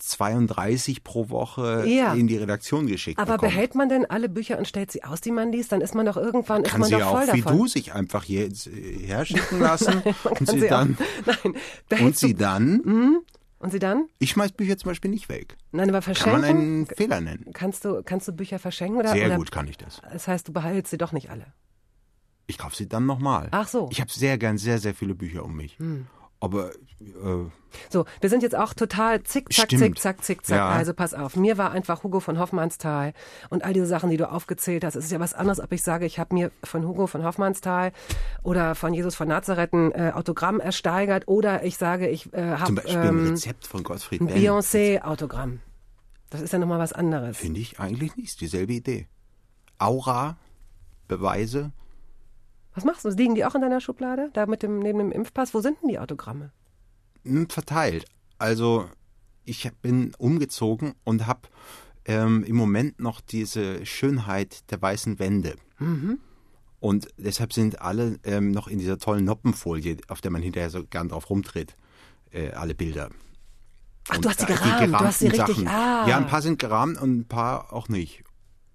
32 pro Woche Ja. in die Redaktion geschickt Aber bekommt. behält man denn alle Bücher und stellt sie aus, die man liest? Dann ist man doch irgendwann Kann ist sie man ja doch voll auch wie davon. du sich einfach hier herschicken lassen und Kann sie dann Nein, und behältst sie dann und sie dann? ich schmeiß Bücher zum Beispiel nicht weg. Nein, aber Kann verschenken? man einen Fehler nennen. Kannst du Bücher verschenken? Oder, Sehr oder, gut kann ich das. Das heißt, du behältst sie doch nicht alle. Ich kaufe sie dann nochmal. Ach so. Ich habe sehr gern sehr, sehr viele Bücher um mich. Aber So, wir sind jetzt auch total zickzack, Stimmt. zickzack, zickzack. Ja. Also pass auf, mir war einfach Hugo von Hofmannsthal und all diese Sachen, die du aufgezählt hast. Es ist ja was anderes, ob ich sage, ich habe mir von Hugo von Hofmannsthal oder von Jesus von Nazareth ein Autogramm ersteigert oder ich sage, ich zum habe Beispiel ein Rezept von Gottfried ein Benn. Beyoncé-Autogramm. Das ist ja nochmal was anderes. Finde ich eigentlich nicht. Dieselbe Idee. Aura, Beweise. Was machst du? Liegen die auch in deiner Schublade? Da neben dem Impfpass? Wo sind denn die Autogramme? Verteilt. Also ich bin umgezogen und habe im Moment noch diese Schönheit der weißen Wände. Und deshalb sind alle noch in dieser tollen Noppenfolie, auf der man hinterher so gern drauf rumtritt, alle Bilder. Ach, Und du hast sie die gerahmt, du hast sie gerahmten richtig, Sachen. Ja, ein paar sind gerahmt und ein paar auch nicht.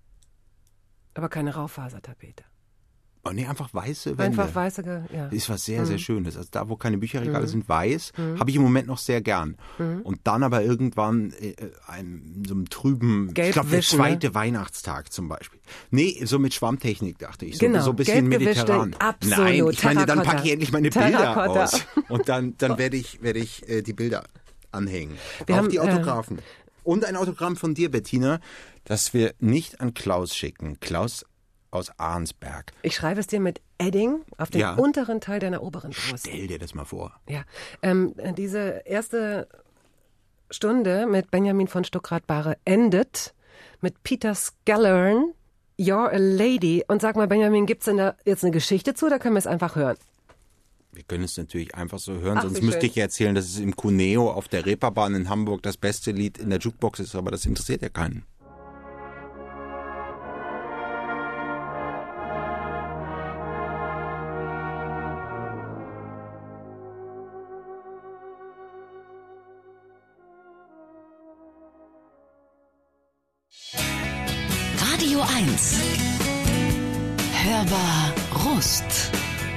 Aber keine Raufasertapete. Oh nee, einfach weiße Wände. Einfach weiße, ja. Das ist was sehr, sehr Schönes. Also da, wo keine Bücherregale sind, weiß, habe ich im Moment noch sehr gern. Und dann aber irgendwann so einem trüben, Gelb ich glaube, der wischen, zweite Weihnachtstag zum Beispiel. Nee, so mit Schwammtechnik, dachte ich. So, Genau, so ein bisschen gelb gewischte, mediterran. absolut, Nein, ich meine, dann Terrakotta. packe ich endlich meine Bilder Terrakotta. aus. Und dann werde ich die Bilder anhängen. Wir Auch haben, die Autographen. Und ein Autogramm von dir, Bettina, das wir nicht an Klaus schicken. Klaus aus Arnsberg. Ich schreibe es dir mit Edding auf den Ja. unteren Teil deiner oberen Brust. Stell dir das mal vor. Ja, diese erste Stunde mit Benjamin von Stuckrad-Barre endet mit Peter Scallern, You're a Lady. Und sag mal, Benjamin, gibt's denn da jetzt eine Geschichte zu oder können wir es einfach hören? Wir können es natürlich einfach so hören, Ach, sonst wie müsste schön. ich ja erzählen, dass es im Cuneo auf der Reeperbahn in Hamburg das beste Lied in der Jukebox ist, aber das interessiert ja keinen. Radio 1. Hörbar Rust.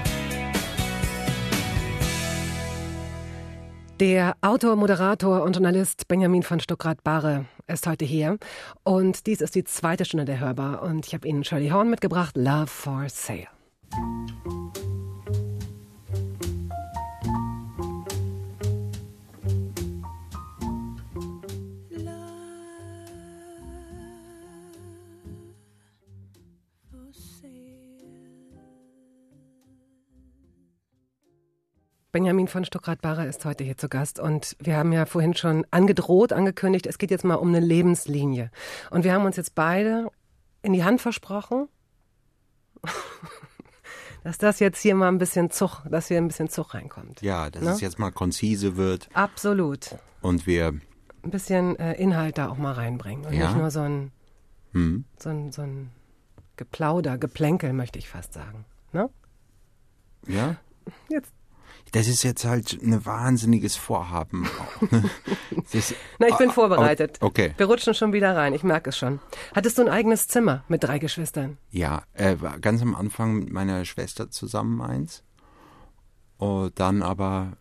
Der Autor, Moderator und Journalist Benjamin von Stuckrad-Barre ist heute hier. Und dies ist die zweite Stunde der Hörbar. Und ich habe Ihnen Shirley Horn mitgebracht, Love for Sale. Benjamin von Stuckrad-Barre ist heute hier zu Gast und wir haben ja vorhin schon angekündigt, es geht jetzt mal um eine Lebenslinie. Und wir haben uns jetzt beide in die Hand versprochen, dass das jetzt hier mal ein bisschen Zug reinkommt. Ja, dass Ne? es jetzt mal konzise wird Absolut. und wir Ein bisschen Inhalt da auch mal reinbringen und Ja. nicht nur so ein Geplänkel, möchte ich fast sagen. Ne? ja, Jetzt. das ist jetzt halt ein wahnsinniges Vorhaben. Auch, ne? Na, ich bin vorbereitet. Okay. Wir rutschen schon wieder rein, ich merke es schon. Hattest du ein eigenes Zimmer mit 3 Geschwistern? Ja, war ganz am Anfang mit meiner Schwester zusammen eins. Und dann aber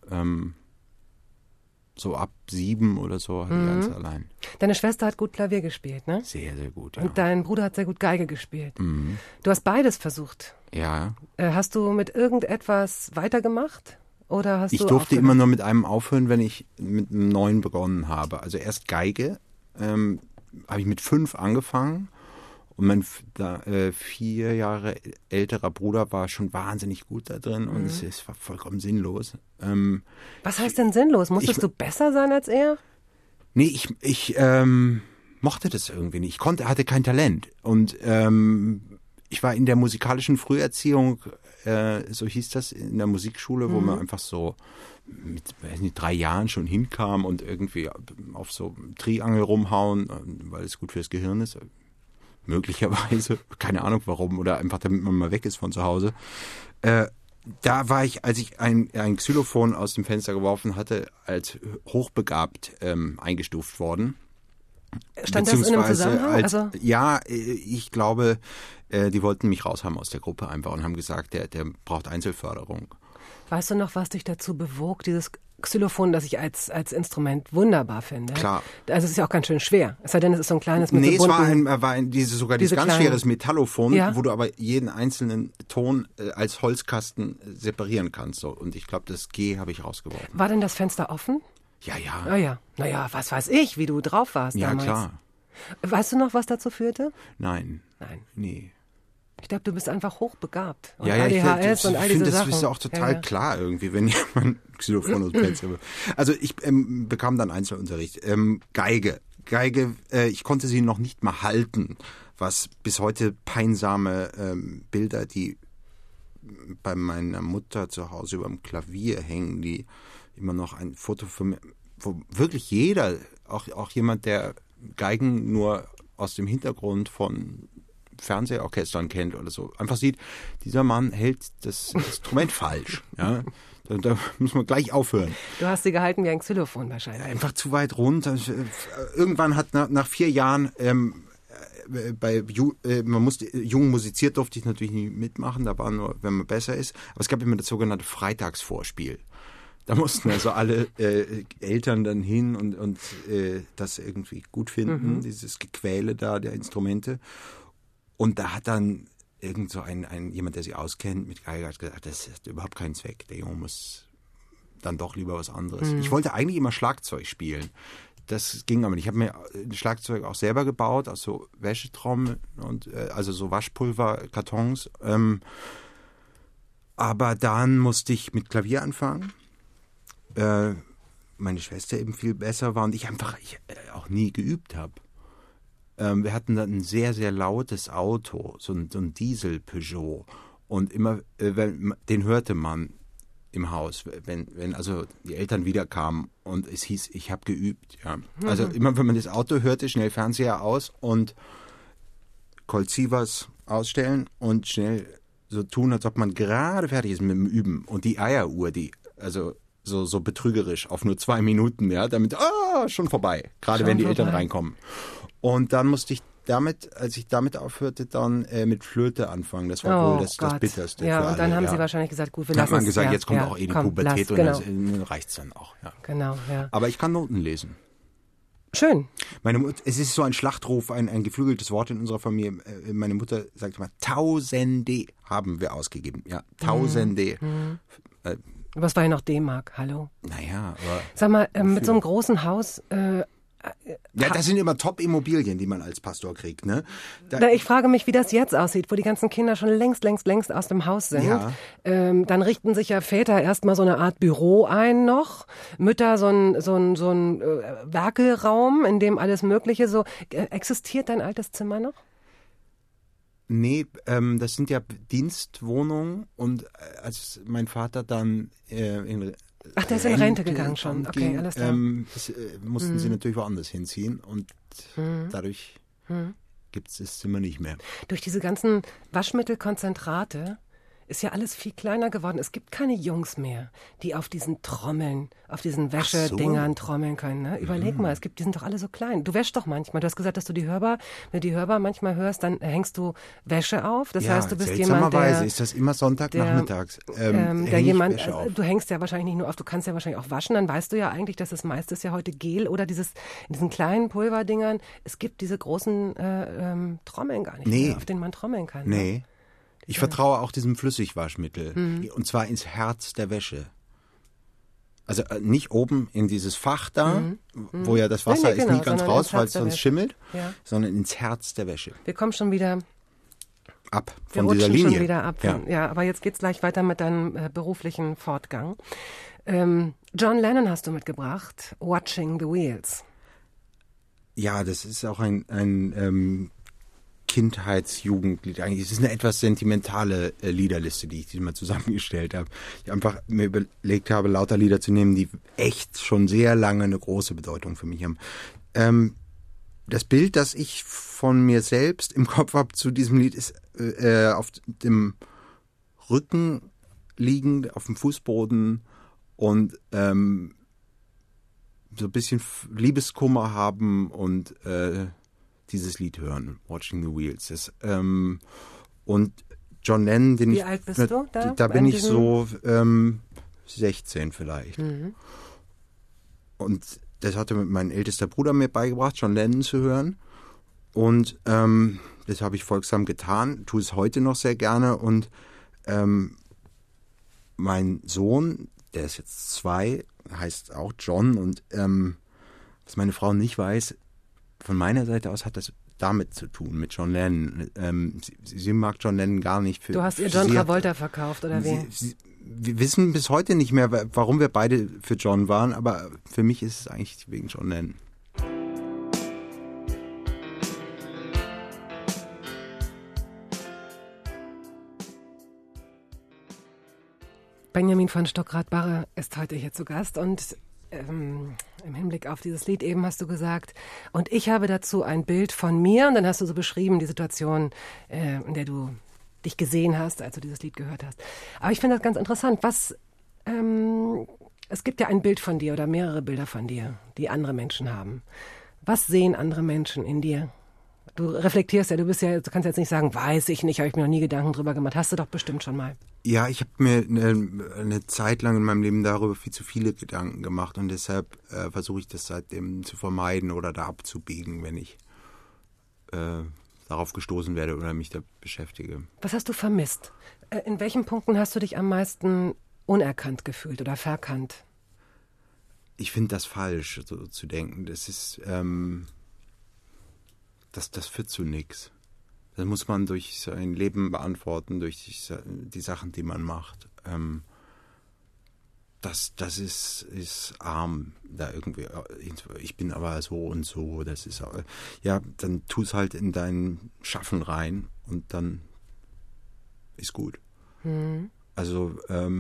so ab 7 oder so hatte ich eins allein. Deine Schwester hat gut Klavier gespielt, ne? Sehr, sehr gut, ja. Und dein Bruder hat sehr gut Geige gespielt. Du hast beides versucht. Ja, Hast du mit irgendetwas weitergemacht? Oder hast ich du durfte aufgehört? immer nur mit einem aufhören, wenn ich mit einem neuen begonnen habe. Also erst Geige, habe ich mit 5 angefangen und mein 4 Jahre älterer Bruder war schon wahnsinnig gut da drin und es war vollkommen sinnlos. Was heißt denn sinnlos? Musstest du besser sein als er? Nee, mochte das irgendwie nicht. Ich hatte kein Talent. Und ich war in der musikalischen Früherziehung, so hieß das, in der Musikschule, wo man einfach so mit 3 Jahren schon hinkam und irgendwie auf so Triangel rumhauen, weil es gut fürs Gehirn ist. Möglicherweise, keine Ahnung warum, oder einfach damit man mal weg ist von zu Hause. Da war ich, als ich ein Xylophon aus dem Fenster geworfen hatte, als hochbegabt eingestuft worden. Stand das in einem Zusammenhang? Ja, ich glaube, die wollten mich raushaben aus der Gruppe einfach und haben gesagt, der braucht Einzelförderung. Weißt du noch, was dich dazu bewog, dieses Xylophon, das ich als Instrument wunderbar finde? Klar. Also es ist ja auch ganz schön schwer. Es sei denn, es ist so ein kleines mit Nee, so es war dieses ganz kleinen, schweres Metallophon, ja? wo du aber jeden einzelnen Ton als Holzkasten separieren kannst. So. Und ich glaube, das G habe ich rausgeworfen. War denn das Fenster offen? Ja. Ah ja. Naja, was weiß ich, wie du drauf warst damals. Ja, klar. Weißt du noch, was dazu führte? Nein. Nee. Ich glaube, du bist einfach hochbegabt. Und Ja, ADHS und all diese Sachen. Das ist ja auch total klar irgendwie, wenn jemand Xylophon aus dem Fenster will. Also ich bekam dann Einzelunterricht. Geige, ich konnte sie noch nicht mal halten, was bis heute peinsame Bilder, die bei meiner Mutter zu Hause über dem Klavier hängen, die immer noch ein Foto von mir, wo wirklich jeder, auch jemand, der Geigen nur aus dem Hintergrund von Fernsehorchestern kennt oder so, einfach sieht, dieser Mann hält das Instrument falsch. Ja? Da muss man gleich aufhören. Du hast sie gehalten wie ein Xylophon wahrscheinlich. Einfach zu weit runter. Irgendwann hat nach 4 Jahren man musste jung musiziert, durfte ich natürlich nicht mitmachen, da war nur, wenn man besser ist. Aber es gab immer das sogenannte Freitagsvorspiel. Da mussten also alle Eltern dann hin und das irgendwie gut finden, dieses Gequäle da der Instrumente. Und da hat dann irgend so jemand, der sich auskennt mit Geige, hat gesagt, das hat überhaupt keinen Zweck. Der Junge muss dann doch lieber was anderes. Ich wollte eigentlich immer Schlagzeug spielen. Das ging aber nicht. Ich habe mir ein Schlagzeug auch selber gebaut, aus so Wäschetrommeln und also so Waschpulverkartons. Aber dann musste ich mit Klavier anfangen. Meine Schwester eben viel besser war und ich auch nie geübt habe. Wir hatten dann ein sehr, sehr lautes Auto, so ein Diesel-Peugeot. Und immer, den hörte man im Haus, wenn also die Eltern wiederkamen und es hieß, ich habe geübt. Ja. Also immer, wenn man das Auto hörte, schnell Fernseher aus und Colt Sievers ausstellen und schnell so tun, als ob man gerade fertig ist mit dem Üben. Und die Eieruhr, also so betrügerisch auf nur 2 Minuten, ja, damit, schon vorbei. Gerade wenn die Eltern reinkommen. Und dann musste ich als ich damit aufhörte, dann mit Flöte anfangen. Das war wohl das Bitterste. Ja, für und dann alle, haben ja. sie wahrscheinlich gesagt, gut, wir lassen es. Dann hat man gesagt, jetzt kommt auch die Pubertät und dann reicht's dann auch. Ja. Genau, ja. Aber ich kann Noten lesen. Schön. Meine Mutter, es ist so ein Schlachtruf, ein geflügeltes Wort in unserer Familie. Meine Mutter sagt immer, Tausende haben wir ausgegeben. Ja, Tausende. Was war ja noch D-Mark? Hallo? Naja, aber... Sag mal, mit so einem großen Haus... ja, das sind immer Top-Immobilien, die man als Pastor kriegt, ne? Ich frage mich, wie das jetzt aussieht, wo die ganzen Kinder schon längst aus dem Haus sind. Ja. Dann richten sich ja Väter erstmal so eine Art Büro ein noch, Mütter so ein Werkelraum, in dem alles Mögliche so... existiert dein altes Zimmer noch? Nee, das sind ja Dienstwohnungen und als mein Vater dann Ach, der ist in Rente gegangen schon. Okay, alles klar. Mussten sie natürlich woanders hinziehen und dadurch gibt es das Zimmer nicht mehr. Durch diese ganzen Waschmittelkonzentrate ist ja alles viel kleiner geworden. Es gibt keine Jungs mehr, die auf diesen Trommeln, auf diesen Wäschedingern trommeln können. Ne? Überleg mal, die sind doch alle so klein. Du wäschst doch manchmal. Du hast gesagt, dass du die Hörbar manchmal hörst, dann hängst du Wäsche auf. Das heißt, du bist jemand, der... ist das immer Sonntagnachmittags. Du hängst ja wahrscheinlich nicht nur auf, du kannst ja wahrscheinlich auch waschen. Dann weißt du ja eigentlich, dass das meiste ist ja heute Gel oder in diesen kleinen Pulverdingern. Es gibt diese großen Trommeln gar nicht mehr, auf denen man trommeln kann. Nee. Ne? Ich vertraue auch diesem Flüssigwaschmittel. Und zwar ins Herz der Wäsche. Also nicht oben in dieses Fach da, wo ja das Wasser ist nie ganz raus, weil es sonst schimmelt, sondern ins Herz der Wäsche. Wir kommen schon wieder ab von dieser Linie. Wir rutschen schon wieder ab. Ja, aber jetzt geht's gleich weiter mit deinem beruflichen Fortgang. John Lennon hast du mitgebracht, Watching the Wheels. Ja, das ist auch ein Kindheitsjugendlied. Eigentlich es ist eine etwas sentimentale Liederliste, die ich diesmal zusammengestellt habe. Ich einfach mir überlegt habe, lauter Lieder zu nehmen, die echt schon sehr lange eine große Bedeutung für mich haben. Das Bild, das ich von mir selbst im Kopf habe zu diesem Lied, ist auf dem Rücken liegend, auf dem Fußboden und so ein bisschen Liebeskummer haben und dieses Lied hören, Watching the Wheels. Und John Lennon, den Wie alt bist du da? Da bin ich so 16 vielleicht. Mhm. Und das hatte mein ältester Bruder mir beigebracht, John Lennon zu hören. Und das habe ich folgsam getan, tue es heute noch sehr gerne. Und mein Sohn, der ist jetzt 2, heißt auch John. Und was meine Frau nicht weiß, von meiner Seite aus hat das damit zu tun, mit John Lennon. Sie mag John Lennon gar nicht. Du hast ihr John Travolta verkauft, oder wie? Wir wissen bis heute nicht mehr, warum wir beide für John waren, aber für mich ist es eigentlich wegen John Lennon. Benjamin von Stockrath-Barre ist heute hier zu Gast und im Hinblick auf dieses Lied eben hast du gesagt, und ich habe dazu ein Bild von mir, und dann hast du so beschrieben, die Situation, in der du dich gesehen hast, als du dieses Lied gehört hast. Aber ich finde das ganz interessant, es gibt ja ein Bild von dir oder mehrere Bilder von dir, die andere Menschen haben. Was sehen andere Menschen in dir? Du reflektierst ja, du kannst jetzt nicht sagen, weiß ich nicht, habe ich mir noch nie Gedanken drüber gemacht. Hast du doch bestimmt schon mal. Ja, ich habe mir eine Zeit lang in meinem Leben darüber viel zu viele Gedanken gemacht und deshalb versuche ich das seitdem zu vermeiden oder da abzubiegen, wenn ich darauf gestoßen werde oder mich da beschäftige. Was hast du vermisst? In welchen Punkten hast du dich am meisten unerkannt gefühlt oder verkannt? Ich finde das falsch, so zu denken. Das ist das führt zu nichts. Das muss man durch sein Leben beantworten, durch die Sachen, die man macht. Das ist arm, da irgendwie. Ich bin aber so und so. Das ist ja, dann tu es halt in dein Schaffen rein und dann ist gut. Mhm. Also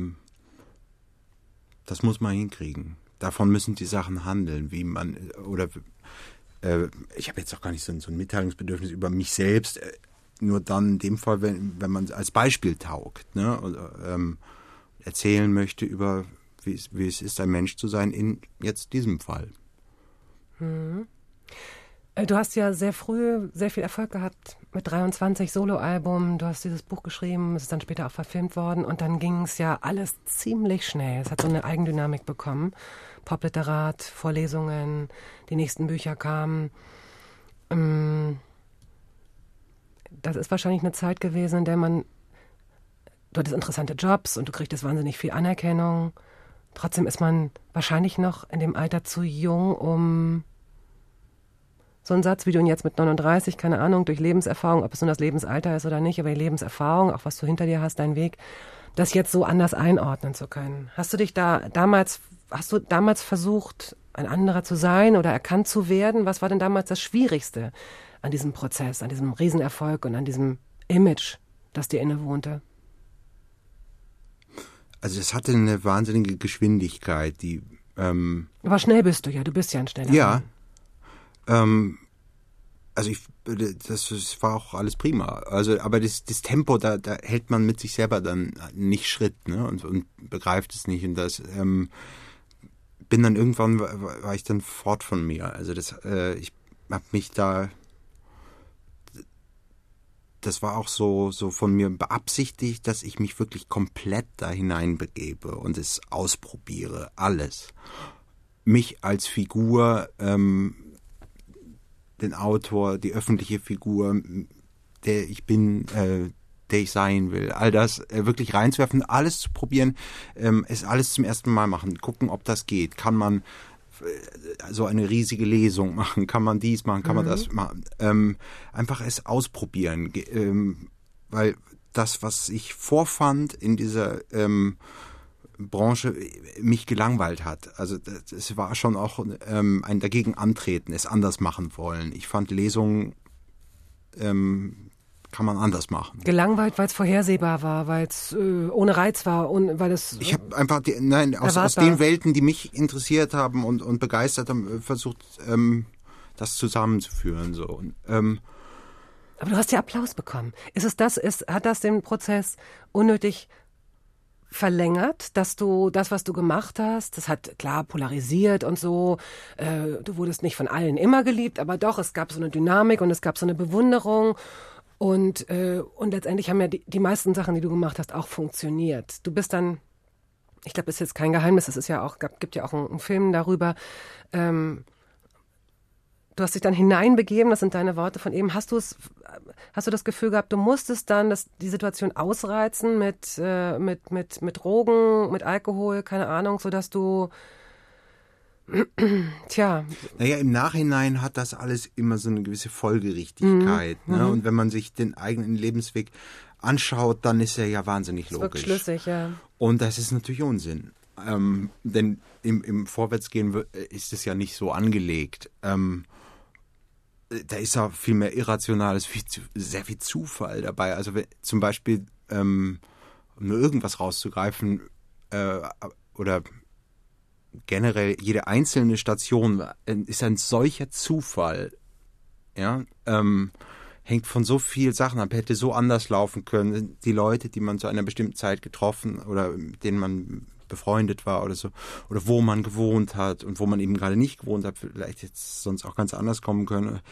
das muss man hinkriegen. Davon müssen die Sachen handeln, wie man oder ich habe jetzt auch gar nicht so ein Mitteilungsbedürfnis über mich selbst, nur dann in dem Fall, wenn man als Beispiel taugt, ne, oder erzählen möchte über, wie es ist, ein Mensch zu sein in jetzt diesem Fall. Mhm. Du hast ja sehr früh sehr viel Erfolg gehabt mit 23 Soloalbum. Du hast dieses Buch geschrieben, es ist dann später auch verfilmt worden und dann ging es ja alles ziemlich schnell. Es hat so eine Eigendynamik bekommen. Popliterat, Vorlesungen, die nächsten Bücher kamen. Das ist wahrscheinlich eine Zeit gewesen, in der du hattest interessante Jobs und du kriegtest wahnsinnig viel Anerkennung. Trotzdem ist man wahrscheinlich noch in dem Alter zu jung, um so einen Satz, wie du ihn jetzt mit 39, keine Ahnung, durch Lebenserfahrung, ob es nun das Lebensalter ist oder nicht, aber die Lebenserfahrung, auch was du hinter dir hast, dein Weg, das jetzt so anders einordnen zu können. Hast du damals versucht, ein anderer zu sein oder erkannt zu werden? Was war denn damals das Schwierigste an diesem Prozess, an diesem Riesenerfolg und an diesem Image, das dir innewohnte? Also es hatte eine wahnsinnige Geschwindigkeit, die aber schnell bist du ja, du bist ja ein schneller Ja. Also das war auch alles prima. Also, aber das Tempo, da hält man mit sich selber dann nicht Schritt, ne, und begreift es nicht. Und das bin dann irgendwann war ich dann fort von mir. Also ich habe mich das war auch so von mir beabsichtigt, dass ich mich wirklich komplett da hineinbegebe und es ausprobiere, alles. Mich als Figur, den Autor, die öffentliche Figur, der ich bin, der ich sein will. All das wirklich reinzuwerfen, alles zu probieren, es alles zum ersten Mal machen, gucken, ob das geht. Kann man so eine riesige Lesung machen, kann man dies machen, kann man das machen. Einfach es ausprobieren, weil das, was ich vorfand in dieser Branche mich gelangweilt hat. Also es war schon auch ein dagegen antreten, es anders machen wollen. Ich fand Lesungen kann man anders machen. Gelangweilt, weil es vorhersehbar war, weil es ohne Reiz war und weil es ich habe einfach aus den Welten, die mich interessiert haben und begeistert haben, versucht das zusammenzuführen so. Und, aber du hast ja Applaus bekommen. Hat das den Prozess unnötig verlängert, dass du das, was du gemacht hast, das hat klar polarisiert und so, du wurdest nicht von allen immer geliebt, aber doch, es gab so eine Dynamik und es gab so eine Bewunderung und letztendlich haben ja die meisten Sachen, die du gemacht hast, auch funktioniert. Du bist dann, ich glaube, das ist jetzt kein Geheimnis, es ist ja auch, gibt ja auch einen Film darüber, du hast dich dann hineinbegeben, das sind deine Worte von eben. Hast du das Gefühl gehabt, du musstest dann die Situation ausreizen mit Drogen, mit Alkohol, keine Ahnung, sodass du, Naja, im Nachhinein hat das alles immer so eine gewisse Folgerichtigkeit. Ne? Und wenn man sich den eigenen Lebensweg anschaut, dann ist er ja wahnsinnig logisch. Das wirkt schlüssig, ja. Und das ist natürlich Unsinn. Denn im Vorwärtsgehen ist es ja nicht so angelegt. Da ist auch viel mehr Irrationales, sehr viel Zufall dabei. Also zum Beispiel, um nur irgendwas rauszugreifen, oder generell jede einzelne Station ist ein solcher Zufall, ja, hängt von so vielen Sachen ab, hätte so anders laufen können. Die Leute, die man zu einer bestimmten Zeit getroffen oder mit denen man befreundet war oder so, oder wo man gewohnt hat und wo man eben gerade nicht gewohnt hat, vielleicht jetzt sonst auch ganz anders kommen können,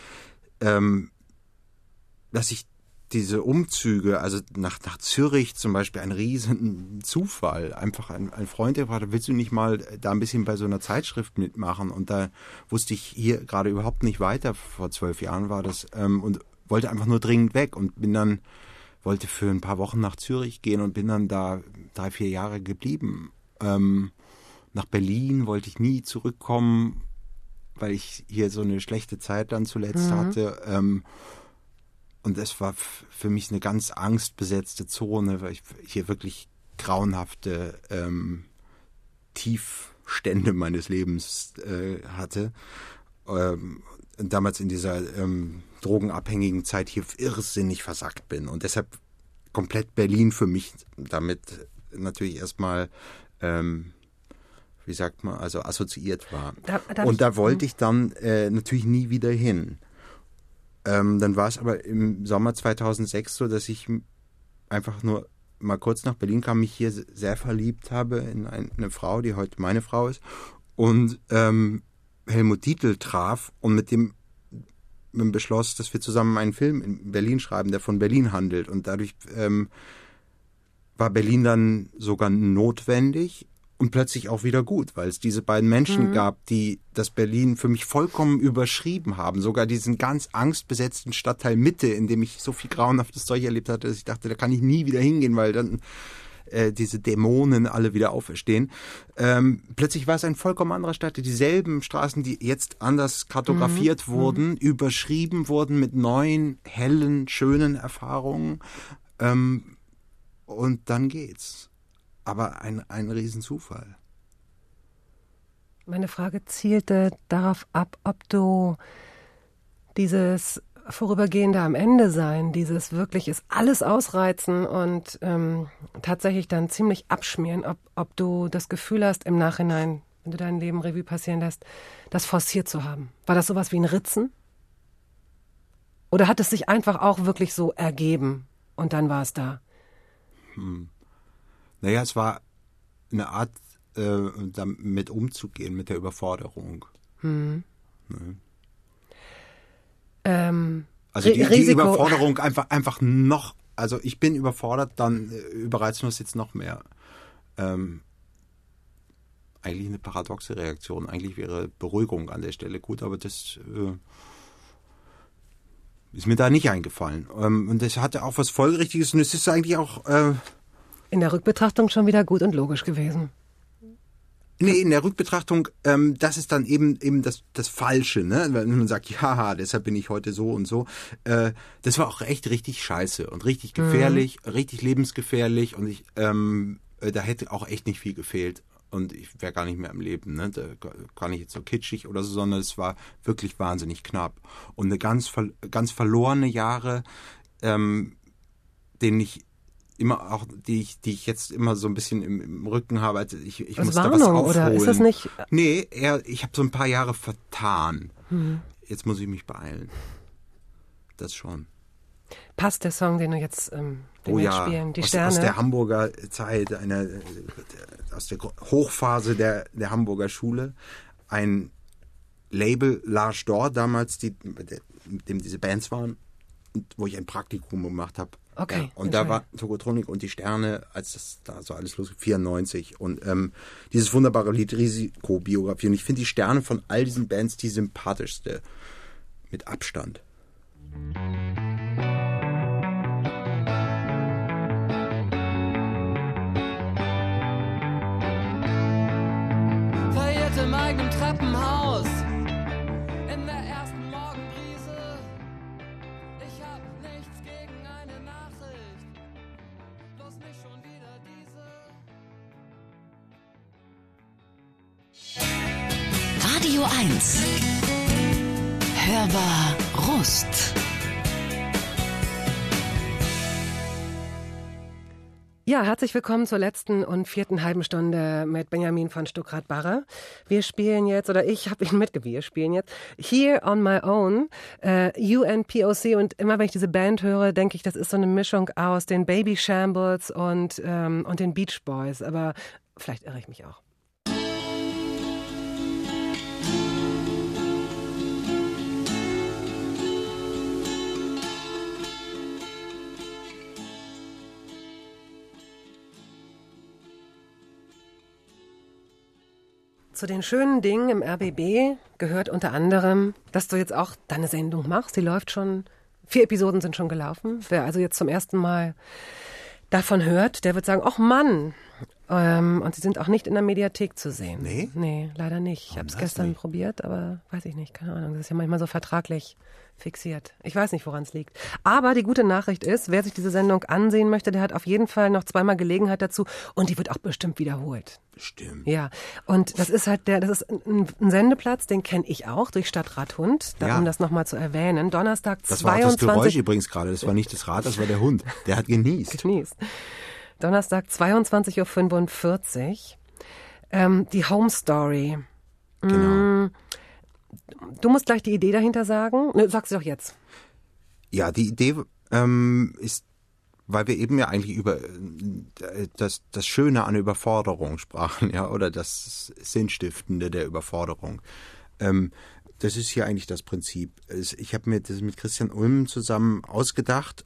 dass ich diese Umzüge, also nach Zürich zum Beispiel, ein riesen Zufall, einfach ein Freund, der fragte, willst du nicht mal da ein bisschen bei so einer Zeitschrift mitmachen? Und da wusste ich hier gerade überhaupt nicht weiter, vor 12 Jahren war das, und wollte einfach nur dringend weg und wollte für ein paar Wochen nach Zürich gehen und bin dann da 3-4 Jahre geblieben. Nach Berlin wollte ich nie zurückkommen, weil ich hier so eine schlechte Zeit dann zuletzt hatte. Und es war für mich eine ganz angstbesetzte Zone, weil ich hier wirklich grauenhafte Tiefstände meines Lebens hatte. Damals in dieser drogenabhängigen Zeit hier irrsinnig versackt bin. Und deshalb komplett Berlin für mich damit natürlich erstmal wie sagt man, also assoziiert war. Da wollte ich dann natürlich nie wieder hin. Dann war es aber im Sommer 2006 so, dass ich einfach nur mal kurz nach Berlin kam, mich hier sehr verliebt habe in eine Frau, die heute meine Frau ist, und Helmut Dietl traf und mit dem beschloss, dass wir zusammen einen Film in Berlin schreiben, der von Berlin handelt. Und dadurch war Berlin dann sogar notwendig und plötzlich auch wieder gut, weil es diese beiden Menschen gab, die das Berlin für mich vollkommen überschrieben haben. Sogar diesen ganz angstbesetzten Stadtteil Mitte, in dem ich so viel grauenhaftes Zeug erlebt hatte, dass ich dachte, da kann ich nie wieder hingehen, weil dann diese Dämonen alle wieder auferstehen. Plötzlich war es ein vollkommen anderer Stadt. Dieselben Straßen, die jetzt anders kartografiert wurden, überschrieben wurden mit neuen, hellen, schönen Erfahrungen. Und dann geht's. Aber ein Riesenzufall. Meine Frage zielte darauf ab, ob du dieses vorübergehende am Ende sein, dieses wirklich ist alles ausreizen und tatsächlich dann ziemlich abschmieren, ob du das Gefühl hast im Nachhinein, wenn du dein Leben Revue passieren lässt, das forciert zu haben. War das sowas wie ein Ritzen? Oder hat es sich einfach auch wirklich so ergeben und dann war es da? Naja, es war eine Art, damit umzugehen, mit der Überforderung. Ne? Also die Überforderung einfach noch, also ich bin überfordert, dann überreizt man es jetzt noch mehr. Eigentlich eine paradoxe Reaktion. Eigentlich wäre Beruhigung an der Stelle gut, aber das ist mir da nicht eingefallen. Und das hatte auch was Folgerichtiges und es ist eigentlich auch in der Rückbetrachtung schon wieder gut und logisch gewesen. Nee, in der Rückbetrachtung, das ist dann eben das Falsche, ne? Wenn man sagt, ja, deshalb bin ich heute so und so. Das war auch echt richtig scheiße und richtig gefährlich, richtig lebensgefährlich. Und da hätte auch echt nicht viel gefehlt. Und ich wäre gar nicht mehr am Leben, ne? Gar nicht jetzt so kitschig oder so, sondern es war wirklich wahnsinnig knapp. Und eine ganz verlorene Jahre, die ich jetzt immer so ein bisschen im Rücken habe. Also ich muss da was aufholen. Oder ist das nicht? Nee, ich habe so ein paar Jahre vertan. Jetzt muss ich mich beeilen. Das schon. Passt der Song, den du jetzt spielen, die Sterne? Aus der Hamburger Zeit, aus der Hochphase der Hamburger Schule. Ein Label, L'Arche d'Or damals, mit dem diese Bands waren, wo ich ein Praktikum gemacht habe. Okay. Ja, und da war Tokotronic und die Sterne, als das da so alles losging, 94. Und dieses wunderbare Lied Risikobiografie. Und ich finde die Sterne von all diesen Bands die sympathischste. Mit Abstand. Verirrt im eigenen Treppenhaus. In der ersten Morgenbrise. Ich hab nichts gegen eine Nachricht. Bloß nicht schon wieder diese. Radio 1. Hörbar Rust. Ja, herzlich willkommen zur letzten und 4. halben Stunde mit Benjamin von Stuckrad-Barre. Wir spielen jetzt, oder ich habe ihn mitgebracht, wir spielen jetzt Here on My Own, UNPOC. Und immer wenn ich diese Band höre, denke ich, das ist so eine Mischung aus den Baby Shambles und den Beach Boys. Aber vielleicht irre ich mich auch. Zu den schönen Dingen im RBB gehört unter anderem, dass du jetzt auch deine Sendung machst. Die läuft schon, 4 Episoden sind schon gelaufen. Wer also jetzt zum ersten Mal davon hört, der wird sagen, ach Mann. Und sie sind auch nicht in der Mediathek zu sehen. Nee? Nee, leider nicht. Ich habe es gestern probiert, aber weiß ich nicht, keine Ahnung. Das ist ja manchmal so vertraglich fixiert. Ich weiß nicht, woran es liegt. Aber die gute Nachricht ist, wer sich diese Sendung ansehen möchte, der hat auf jeden Fall noch 2-mal Gelegenheit dazu und die wird auch bestimmt wiederholt. Bestimmt. Ja, und das ist halt das ist ein Sendeplatz, den kenne ich auch durch Stadtrat Hund, um das nochmal zu erwähnen. Donnerstag 22... Das war auch das Geräusch übrigens gerade, das war nicht das Rad, das war der Hund. Der hat genießt. Donnerstag 22.45 Uhr. Die Home Story. Genau. Du musst gleich die Idee dahinter sagen. Ne, sag sie doch jetzt. Ja, die Idee ist, weil wir eben ja eigentlich über das Schöne an Überforderung sprachen, ja, oder das Sinnstiftende der Überforderung. Das ist hier eigentlich das Prinzip. Ich habe mir das mit Christian Ulm zusammen ausgedacht,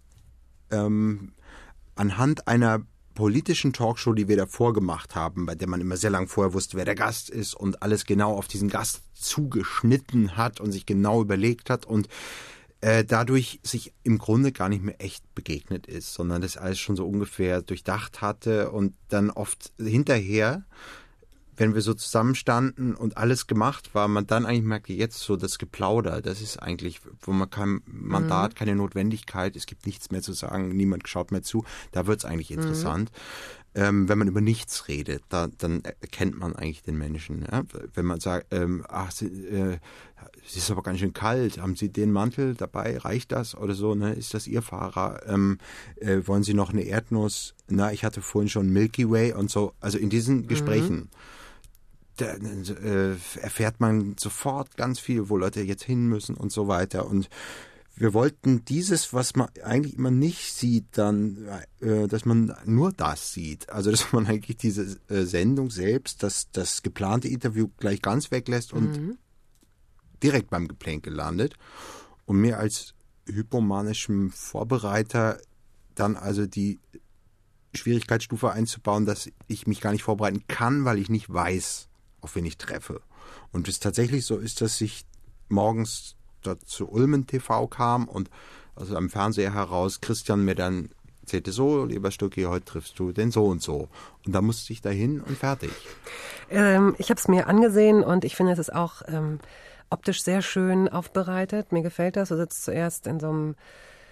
anhand einer politischen Talkshow, die wir davor gemacht haben, bei der man immer sehr lang vorher wusste, wer der Gast ist und alles genau auf diesen Gast zugeschnitten hat und sich genau überlegt hat und dadurch sich im Grunde gar nicht mehr echt begegnet ist, sondern das alles schon so ungefähr durchdacht hatte und dann oft hinterher, wenn wir so zusammenstanden und alles gemacht war, man dann eigentlich merkte, jetzt so das Geplauder, das ist eigentlich, wo man kein Mandat, keine Notwendigkeit, es gibt nichts mehr zu sagen, niemand schaut mehr zu, da wird es eigentlich interessant. Wenn man über nichts redet, dann erkennt man eigentlich den Menschen. Ja? Wenn man sagt, es ist aber ganz schön kalt, haben Sie den Mantel dabei, reicht das oder so, ne? Ist das Ihr Fahrer? Wollen Sie noch eine Erdnuss? Na, ich hatte vorhin schon Milky Way und so. Also in diesen Gesprächen da erfährt man sofort ganz viel, wo Leute jetzt hin müssen und so weiter. Und wir wollten dieses, was man eigentlich immer nicht sieht, dann, dass man nur das sieht. Also, dass man eigentlich diese Sendung selbst, das geplante Interview gleich ganz weglässt und direkt beim Geplänkel landet. Und mir als hypomanischem Vorbereiter dann also die Schwierigkeitsstufe einzubauen, dass ich mich gar nicht vorbereiten kann, weil ich nicht weiß, auf wen ich treffe. Und es tatsächlich so ist, dass ich morgens dort zu Ulmen TV kam und also am Fernseher heraus Christian mir dann erzählte, so, lieber Stucki, heute triffst du den so und so. Und da musste ich dahin und fertig. Ich habe es mir angesehen und ich finde, es ist auch optisch sehr schön aufbereitet. Mir gefällt das. Du sitzt zuerst in so einem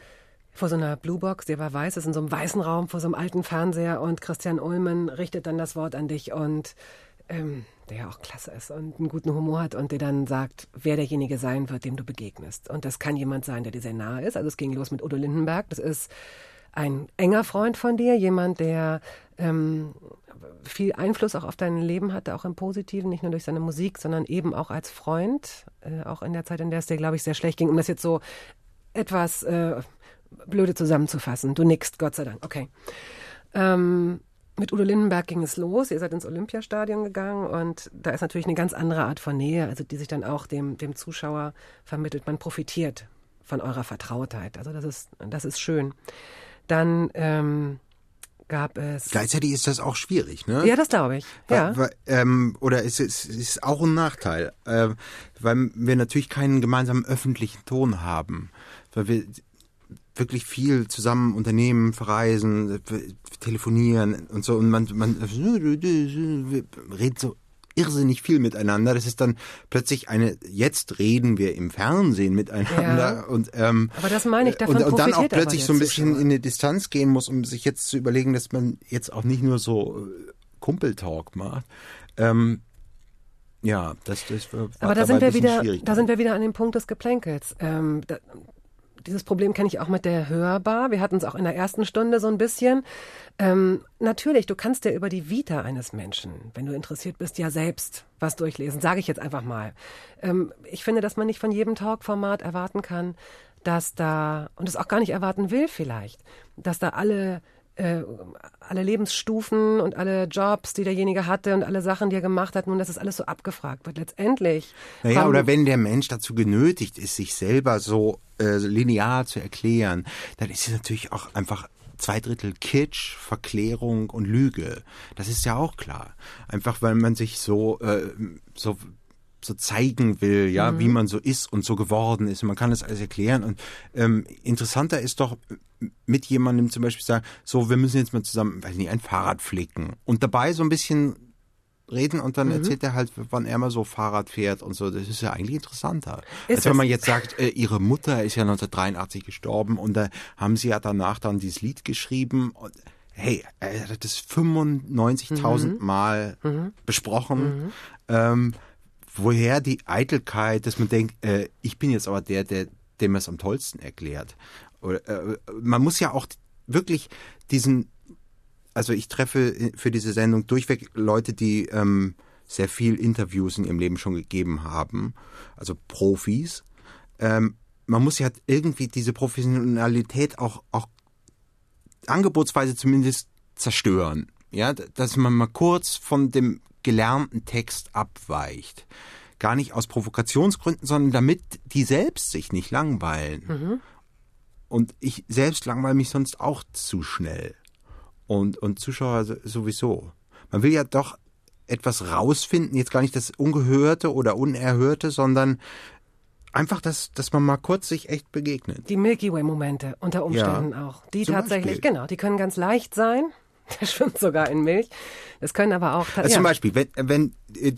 vor so einer Bluebox, die war weiß, ist in so einem weißen Raum vor so einem alten Fernseher und Christian Ullmann richtet dann das Wort an dich und der ja auch klasse ist und einen guten Humor hat und dir dann sagt, wer derjenige sein wird, dem du begegnest. Und das kann jemand sein, der dir sehr nahe ist. Also es ging los mit Udo Lindenberg. Das ist ein enger Freund von dir, jemand, der viel Einfluss auch auf dein Leben hatte, auch im Positiven, nicht nur durch seine Musik, sondern eben auch als Freund, auch in der Zeit, in der es dir, glaube ich, sehr schlecht ging. Um das jetzt so etwas blöde zusammenzufassen. Du nickst, Gott sei Dank. Okay. Mit Udo Lindenberg ging es los. Ihr seid ins Olympiastadion gegangen und da ist natürlich eine ganz andere Art von Nähe, also die sich dann auch dem Zuschauer vermittelt. Man profitiert von eurer Vertrautheit. Also das ist schön. Dann gab es... Gleichzeitig ist das auch schwierig, ne? Ja, das glaube ich. Ja. Oder es ist auch ein Nachteil, weil wir natürlich keinen gemeinsamen öffentlichen Ton haben, weil wir wirklich viel zusammen unternehmen, verreisen, telefonieren und so und man redet so irrsinnig viel miteinander. Das ist dann plötzlich jetzt reden wir im Fernsehen miteinander Ja. und Aber das meine ich, davon und dann auch profitiert aber plötzlich der so ein bisschen Zuschauer. in eine Distanz gehen muss, um sich jetzt zu überlegen, dass man jetzt auch nicht nur so Kumpeltalk macht. Ja, das war Aber da dabei sind ein wir bisschen wieder, schwierig. da sind wir wieder an dem Punkt des Geplänkels. Dieses Problem kenne ich auch mit der Hörbar. Wir hatten es auch in der ersten Stunde so ein bisschen. Natürlich, du kannst ja über die Vita eines Menschen, wenn du interessiert bist, ja selbst was durchlesen, sage ich jetzt einfach mal. Ich finde, dass man nicht von jedem Talk-Format erwarten kann, dass da, und es auch gar nicht erwarten will vielleicht, dass da alle Lebensstufen und alle Jobs, die derjenige hatte und alle Sachen, die er gemacht hat, nun, dass das alles so abgefragt wird. Letztendlich. Naja, oder wenn der Mensch dazu genötigt ist, sich selber so linear zu erklären, dann ist es natürlich auch einfach 2/3 Kitsch, Verklärung und Lüge. Das ist ja auch klar. Einfach, weil man sich so zeigen will, ja, wie man so ist und so geworden ist. Man kann das alles erklären. Und interessanter ist doch mit jemandem zum Beispiel sagen, so, wir müssen jetzt mal zusammen, weiß nicht, ein Fahrrad flicken. Und dabei so ein bisschen reden und dann erzählt er halt, wann er mal so Fahrrad fährt und so. Das ist ja eigentlich interessanter. Als wenn man jetzt sagt, ihre Mutter ist ja 1983 gestorben und da haben sie ja danach dann dieses Lied geschrieben und hey, er hat das 95.000 Mal besprochen. Woher die Eitelkeit, dass man denkt, ich bin jetzt aber dem es am tollsten erklärt. Oder, man muss ja auch wirklich also ich treffe für diese Sendung durchweg Leute, die sehr viel Interviews in ihrem Leben schon gegeben haben, also Profis. Man muss ja irgendwie diese Professionalität auch angebotsweise zumindest zerstören. Ja, dass man mal kurz von dem gelernten Text abweicht. Gar nicht aus Provokationsgründen, sondern damit die selbst sich nicht langweilen. Und ich selbst langweile mich sonst auch zu schnell. Und Zuschauer sowieso. Man will ja doch etwas rausfinden, jetzt gar nicht das Ungehörte oder Unerhörte, sondern einfach, dass man mal kurz sich echt begegnet. Die Milky Way-Momente unter Umständen auch. Die Zum tatsächlich, Beispiel. genau, die können ganz leicht sein. Der schwimmt sogar in Milch. Das können aber auch... Also zum Beispiel, wenn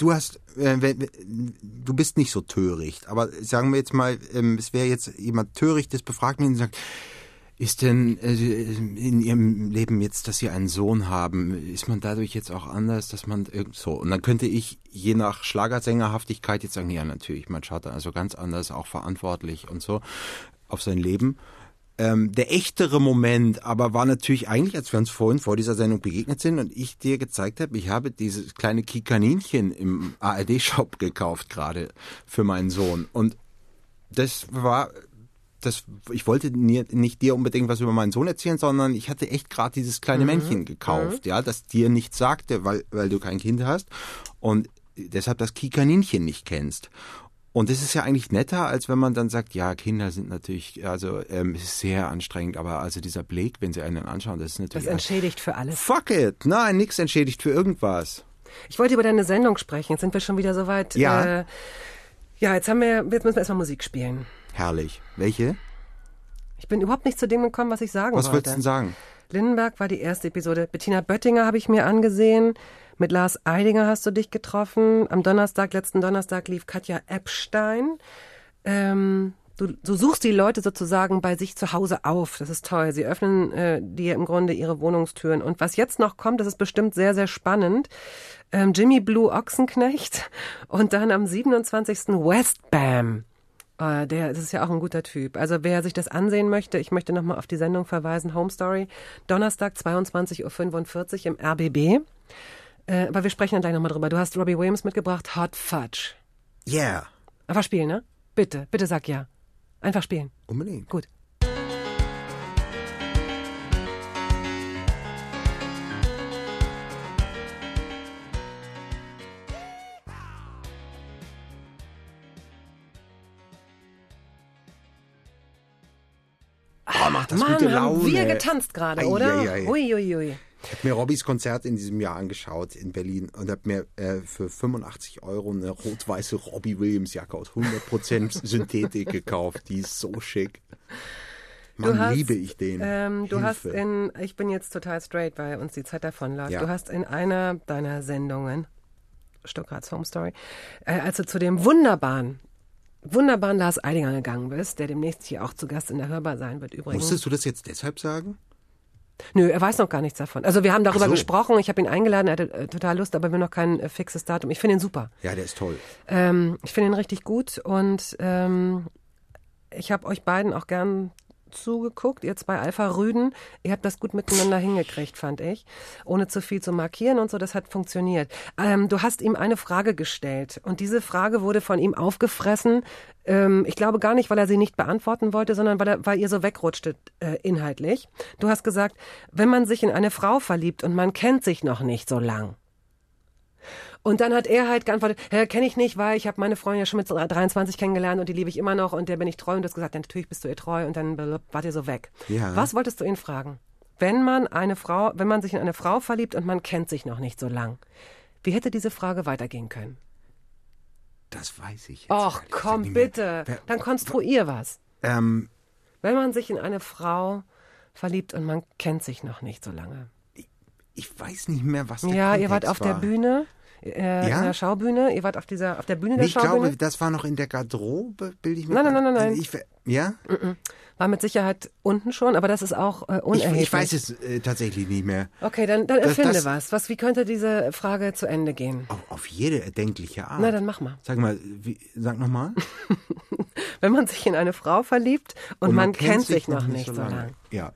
du bist nicht so töricht, aber sagen wir jetzt mal, es wäre jetzt jemand Törichtes, befragt mich und sagt, ist denn in Ihrem Leben jetzt, dass Sie einen Sohn haben, ist man dadurch jetzt auch anders, dass man so, und dann könnte ich je nach Schlagersängerhaftigkeit jetzt sagen, ja natürlich, man schaut da also ganz anders, auch verantwortlich und so auf sein Leben. Der echtere Moment aber war natürlich eigentlich, als wir uns vorhin vor dieser Sendung begegnet sind und ich dir gezeigt habe, ich habe dieses kleine Kaninchen im ARD-Shop gekauft gerade für meinen Sohn und ich wollte nicht dir unbedingt was über meinen Sohn erzählen, sondern ich hatte echt gerade dieses kleine Männchen gekauft, ja, das dir nichts sagte, weil du kein Kind hast und deshalb das Kaninchen nicht kennst. Und das ist ja eigentlich netter, als wenn man dann sagt, ja, Kinder sind natürlich, also es ist sehr anstrengend, aber also dieser Blick, wenn sie einen anschauen, das ist natürlich... Das entschädigt für alles. Fuck it! Nein, nichts entschädigt für irgendwas. Ich wollte über deine Sendung sprechen. Jetzt sind wir schon wieder so weit. Ja. Jetzt müssen wir erstmal Musik spielen. Herrlich. Welche? Ich bin überhaupt nicht zu dem gekommen, was ich sagen wollte. Was würdest du denn sagen? Lindenberg war die erste Episode. Bettina Böttinger habe ich mir angesehen. Mit Lars Eidinger hast du dich getroffen. Am letzten Donnerstag lief Katja Epstein. Du suchst die Leute sozusagen bei sich zu Hause auf. Das ist toll. Sie öffnen dir im Grunde ihre Wohnungstüren. Und was jetzt noch kommt, das ist bestimmt sehr, sehr spannend. Jimmy Blue Ochsenknecht und dann am 27. Westbam. Das ist ja auch ein guter Typ. Also wer sich das ansehen möchte, ich möchte nochmal auf die Sendung verweisen, Home Story, Donnerstag 22.45 Uhr im RBB. Aber wir sprechen dann gleich nochmal drüber. Du hast Robbie Williams mitgebracht, Hot Fudge. Yeah. Einfach spielen, ne? Bitte sag ja. Einfach spielen. Unbedingt. Gut. Macht das Mann, gute haben Laune. wir getanzt gerade, oder? Uiuiui. Ich habe mir Robbys Konzert in diesem Jahr angeschaut in Berlin und habe mir für 85 € eine rot-weiße Robbie Williams Jacke aus 100% Synthetik gekauft. Die ist so schick. Mann, liebe ich den. Du hast ich bin jetzt total straight, weil uns die Zeit davonläuft. Ja. Du hast in einer deiner Sendungen, Stuckrats Home Story, als du zu dem wunderbaren Lars Eidinger gegangen bist, der demnächst hier auch zu Gast in der Hörbar sein wird übrigens. Musstest du das jetzt deshalb sagen? Nö, er weiß noch gar nichts davon. Also wir haben darüber Ach so. gesprochen, ich habe ihn eingeladen, er hatte total Lust, aber wir haben noch kein fixes Datum. Ich finde ihn super. Ja, der ist toll. Ich finde ihn richtig gut und ich habe euch beiden auch gern zugeguckt, ihr zwei Alpha-Rüden. Ihr habt das gut miteinander hingekriegt, fand ich. Ohne zu viel zu markieren und so, das hat funktioniert. Du hast ihm eine Frage gestellt und diese Frage wurde von ihm aufgefressen. Ich glaube gar nicht, weil er sie nicht beantworten wollte, sondern weil ihr so wegrutschte inhaltlich. Du hast gesagt, wenn man sich in eine Frau verliebt und man kennt sich noch nicht so lang. Und dann hat er halt geantwortet, kenne ich nicht, weil ich habe meine Freundin ja schon mit 23 kennengelernt und die liebe ich immer noch und der bin ich treu. Und du hast gesagt, ja, natürlich bist du ihr treu und dann wart ihr so weg. Ja. Was wolltest du ihn fragen? Wenn man sich in eine Frau verliebt und man kennt sich noch nicht so lang, wie hätte diese Frage weitergehen können? Das weiß ich jetzt. Och, ehrlich komm gesagt nicht mehr. bitte, dann konstruier was. Wenn man sich in eine Frau verliebt und man kennt sich noch nicht so lange. Ich weiß nicht mehr, was der Ja, ihr wart Kontext auf der war. Bühne, in der Schaubühne, ihr wart auf der Bühne der Ich Schaubühne. glaube, das war noch in der Garderobe, bilde ich mir Nein. Ja? War mit Sicherheit unten schon, aber das ist auch unerheblich. Ich weiß es tatsächlich nicht mehr. Okay, dann erfinde was. Wie könnte diese Frage zu Ende gehen? Auf jede erdenkliche Art. Na, dann mach mal. Sag nochmal. Wenn man sich in eine Frau verliebt und man kennt sich noch nicht so lang. Ja.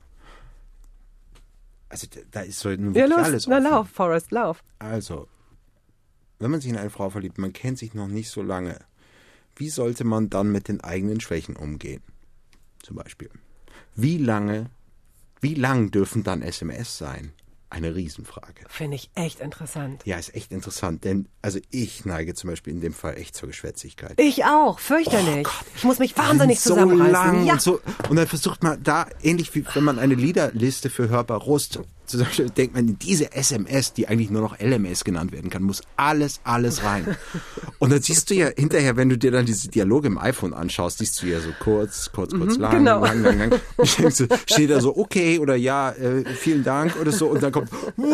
Also da ist so nun Ja, wirklich los, alles na offen. lauf, Forrest, lauf. Also, wenn man sich in eine Frau verliebt, man kennt sich noch nicht so lange. Wie sollte man dann mit den eigenen Schwächen umgehen? Zum Beispiel. Wie lang dürfen dann SMS sein? Eine Riesenfrage. Finde ich echt interessant. Ja, ist echt interessant, denn also ich neige zum Beispiel in dem Fall echt zur Geschwätzigkeit. Ich auch, fürchterlich. Oh Gott. Ich muss mich wahnsinnig so zusammenreißen. lang Ja. und dann versucht man da, ähnlich wie wenn man eine Liederliste für Hörbar Rust, zum Beispiel denkt man, in diese SMS, die eigentlich nur noch LMS genannt werden kann, muss alles rein. Und dann siehst du ja hinterher, wenn du dir dann diese Dialoge im iPhone anschaust, siehst du ja so kurz, lang, genau. lang. Und denkst du, steht da so, okay oder ja, vielen Dank oder so. Und dann kommt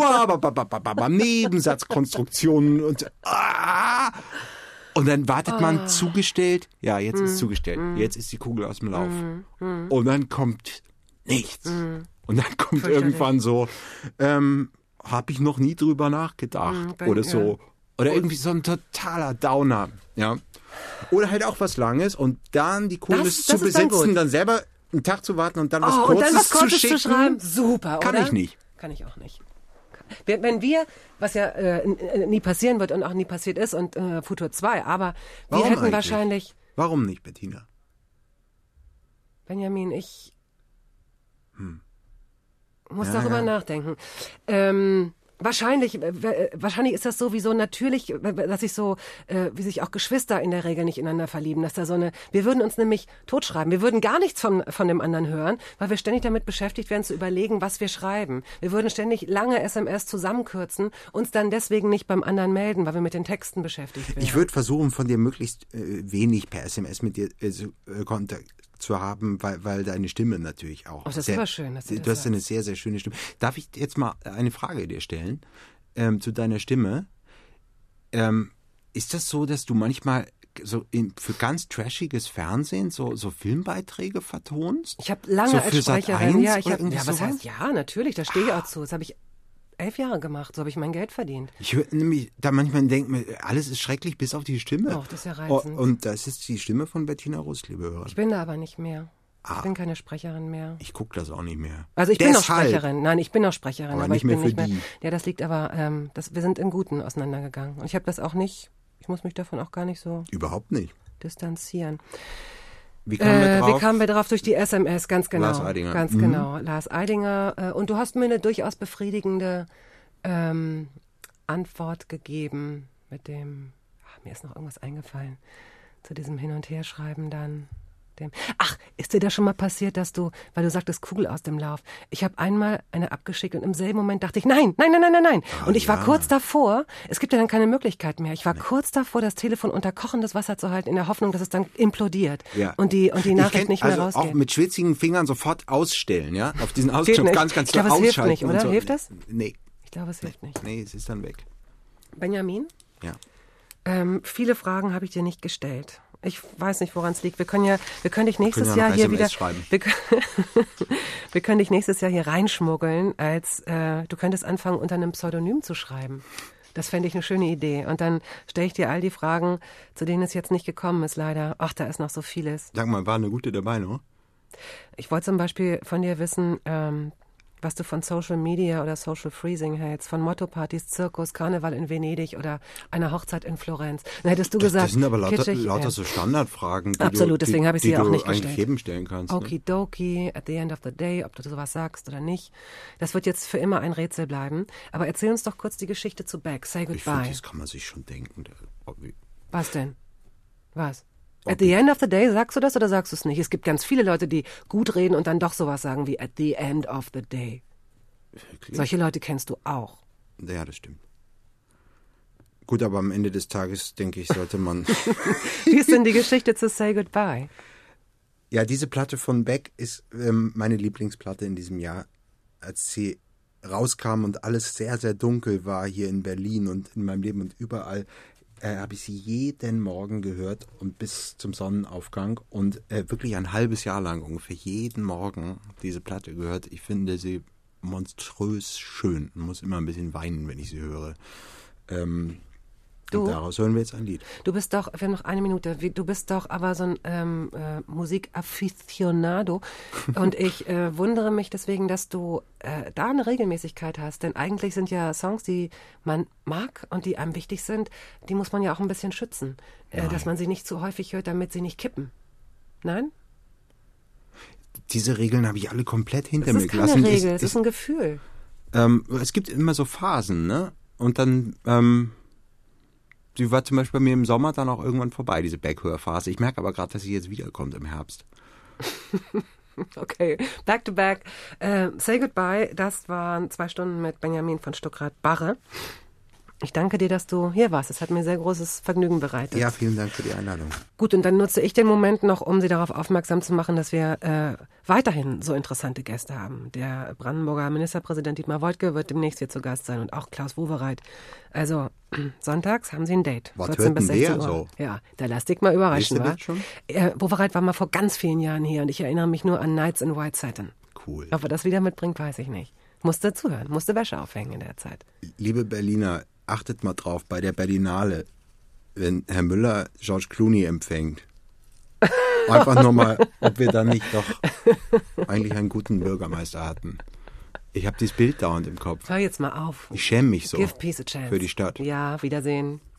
Nebensatzkonstruktionen und und dann wartet man zugestellt. Ja, jetzt ist zugestellt. Jetzt ist die Kugel aus dem Lauf. Und dann kommt nichts. Und dann kommt irgendwann so, habe ich noch nie drüber nachgedacht oder so. Oder irgendwie so ein totaler Downer. Ja. Oder halt auch was Langes und dann die Coolness Das zu ist dann besitzen, gut. dann selber einen Tag zu warten und dann was und Kurzes, dann was Kurzes zu schicken. schreiben. Super, oder? Kann ich nicht. Kann ich auch nicht. Wenn wir, was ja nie passieren wird und auch nie passiert ist und Futur 2, aber wir Warum hätten eigentlich? wahrscheinlich, Warum nicht, Bettina? Benjamin, ich muss Ja, darüber ja. nachdenken. Wahrscheinlich ist das sowieso natürlich, dass sich so, wie sich auch Geschwister in der Regel nicht ineinander verlieben, dass da so wir würden uns nämlich totschreiben. Wir würden gar nichts von dem anderen hören, weil wir ständig damit beschäftigt werden zu überlegen, was wir schreiben. Wir würden ständig lange SMS zusammenkürzen, uns dann deswegen nicht beim anderen melden, weil wir mit den Texten beschäftigt wären. Ich würde versuchen, von dir möglichst wenig per SMS mit dir Kontakt zu haben, weil deine Stimme natürlich auch. Oh, das ist aber schön, dass du das hast sagst. eine sehr, sehr schöne Stimme. Darf ich jetzt mal eine Frage dir stellen zu deiner Stimme? Ist das so, dass du manchmal für ganz trashiges Fernsehen so Filmbeiträge vertonst? Ich habe lange so als für Sprecherin, Sat.1 ja, was sowas? heißt, ja, natürlich, da stehe ich auch zu. Das habe ich 11 Jahre gemacht, so habe ich mein Geld verdient. Ich höre nämlich da manchmal denken, alles ist schrecklich, bis auf die Stimme. Oh, das ist ja reizend. Und das ist die Stimme von Bettina Rust, liebe Hörer. Ich bin da aber nicht mehr. Ich bin keine Sprecherin mehr. Ich gucke das auch nicht mehr. Also ich bin noch Deshalb. Sprecherin. Nein, ich bin noch Sprecherin, Aber aber nicht ich bin mehr nicht für mehr. die. Ja, das liegt aber, wir sind im Guten auseinandergegangen. Und ich habe das auch nicht, ich muss mich davon auch gar nicht so Überhaupt nicht. distanzieren. Wie kamen wir drauf? Wie kamen wir drauf? Durch die SMS, ganz genau. Lars Eidinger. Ganz genau. Lars Eidinger. Und du hast mir eine durchaus befriedigende Antwort gegeben mit dem, mir ist noch irgendwas eingefallen, zu diesem Hin- und Herschreiben dann. Ach, ist dir das schon mal passiert, dass du, weil du sagtest, Kugel aus dem Lauf. Ich habe einmal eine abgeschickt und im selben Moment dachte ich, nein. Und ich war kurz davor, es gibt ja dann keine Möglichkeit mehr, ich war kurz davor, das Telefon unter kochendes Wasser zu halten, in der Hoffnung, dass es dann implodiert und die Nachricht nicht mehr rausgeht. Auch mit schwitzigen Fingern sofort ausstellen, ja? Auf diesen Geht Ausschnitt nicht. ganz Ich glaube, es hilft nicht, oder? So. Hilft das? Nee. Ich glaube, es hilft nicht. Nee, es ist dann weg. Benjamin? Ja. Viele Fragen habe ich dir nicht gestellt. Ich weiß nicht, woran es liegt. Wir können dich nächstes ja Jahr noch hier SMS wieder. schreiben. Wir können dich nächstes Jahr hier reinschmuggeln, als du könntest anfangen, unter einem Pseudonym zu schreiben. Das fände ich eine schöne Idee. Und dann stelle ich dir all die Fragen, zu denen es jetzt nicht gekommen ist, leider. Ach, da ist noch so vieles. Sag mal, war eine gute dabei, ne? Ich wollte zum Beispiel von dir wissen, was du von Social Media oder Social Freezing hältst, von Motto-Partys, Zirkus, Karneval in Venedig oder einer Hochzeit in Florenz. Dann hättest du gesagt, das sind aber kitschig, lauter so Standardfragen, die absolut, deswegen habe ich sie die auch du nicht eigentlich gestellt. jedem stellen kannst. Ne? Okidoki, at the end of the day, ob du sowas sagst oder nicht. Das wird jetzt für immer ein Rätsel bleiben. Aber erzähl uns doch kurz die Geschichte zu Beck. Say Ich finde, goodbye. das kann man sich schon denken. Was denn? Was? At the end of the day, sagst du das oder sagst du es nicht? Es gibt ganz viele Leute, die gut reden und dann doch sowas sagen wie at the end of the day. Wirklich? Solche Leute kennst du auch. Ja, das stimmt. Gut, aber am Ende des Tages, denke ich, sollte man... Wie ist denn die Geschichte zu Say Goodbye? Ja, diese Platte von Beck ist meine Lieblingsplatte in diesem Jahr. Als sie rauskam und alles sehr, sehr dunkel war hier in Berlin und in meinem Leben und überall, habe ich sie jeden Morgen gehört und bis zum Sonnenaufgang und wirklich ein halbes Jahr lang ungefähr jeden Morgen diese Platte gehört. Ich finde sie monströs schön. Ich muss immer ein bisschen weinen, wenn ich sie höre. Und daraus hören wir jetzt ein Lied. Du bist doch, wir haben noch eine Minute, du bist doch aber so ein Musikaficionado und ich wundere mich deswegen, dass du da eine Regelmäßigkeit hast, denn eigentlich sind ja Songs, die man mag und die einem wichtig sind, die muss man ja auch ein bisschen schützen, dass man sie nicht zu häufig hört, damit sie nicht kippen. Nein? Diese Regeln habe ich alle komplett hinter mir Das ist keine gelassen. Regel, es ist ein Gefühl. Es gibt immer so Phasen, ne? Und dann, sie war zum Beispiel bei mir im Sommer dann auch irgendwann vorbei, diese Backhörphase. Ich merke aber gerade, dass sie jetzt wiederkommt im Herbst. Okay, back to back. Say Goodbye, das waren 2 Stunden mit Benjamin von Stuckrad-Barre. Ich danke dir, dass du hier warst. Es hat mir sehr großes Vergnügen bereitet. Ja, vielen Dank für die Einladung. Gut, und dann nutze ich den Moment noch, um Sie darauf aufmerksam zu machen, dass wir weiterhin so interessante Gäste haben. Der Brandenburger Ministerpräsident Dietmar Woidke wird demnächst hier zu Gast sein und auch Klaus Wowereit. Also sonntags haben Sie ein Date. Was 14 hört bis denn 16 der Uhr. so? Ja, da lass dich mal überraschen, Weißt du wa? das schon? Wowereit war mal vor ganz vielen Jahren hier und ich erinnere mich nur an Nights in White Satin. Cool. Ob er das wieder mitbringt, weiß ich nicht. Musste zuhören, musste Wäsche aufhängen in der Zeit. Liebe Berliner, achtet mal drauf bei der Berlinale, wenn Herr Müller George Clooney empfängt. Einfach nur mal, ob wir dann nicht doch eigentlich einen guten Bürgermeister hatten. Ich habe dieses Bild dauernd im Kopf. Hör jetzt mal auf. Ich schäme mich so Give peace a chance. für die Stadt. Ja, Wiedersehen.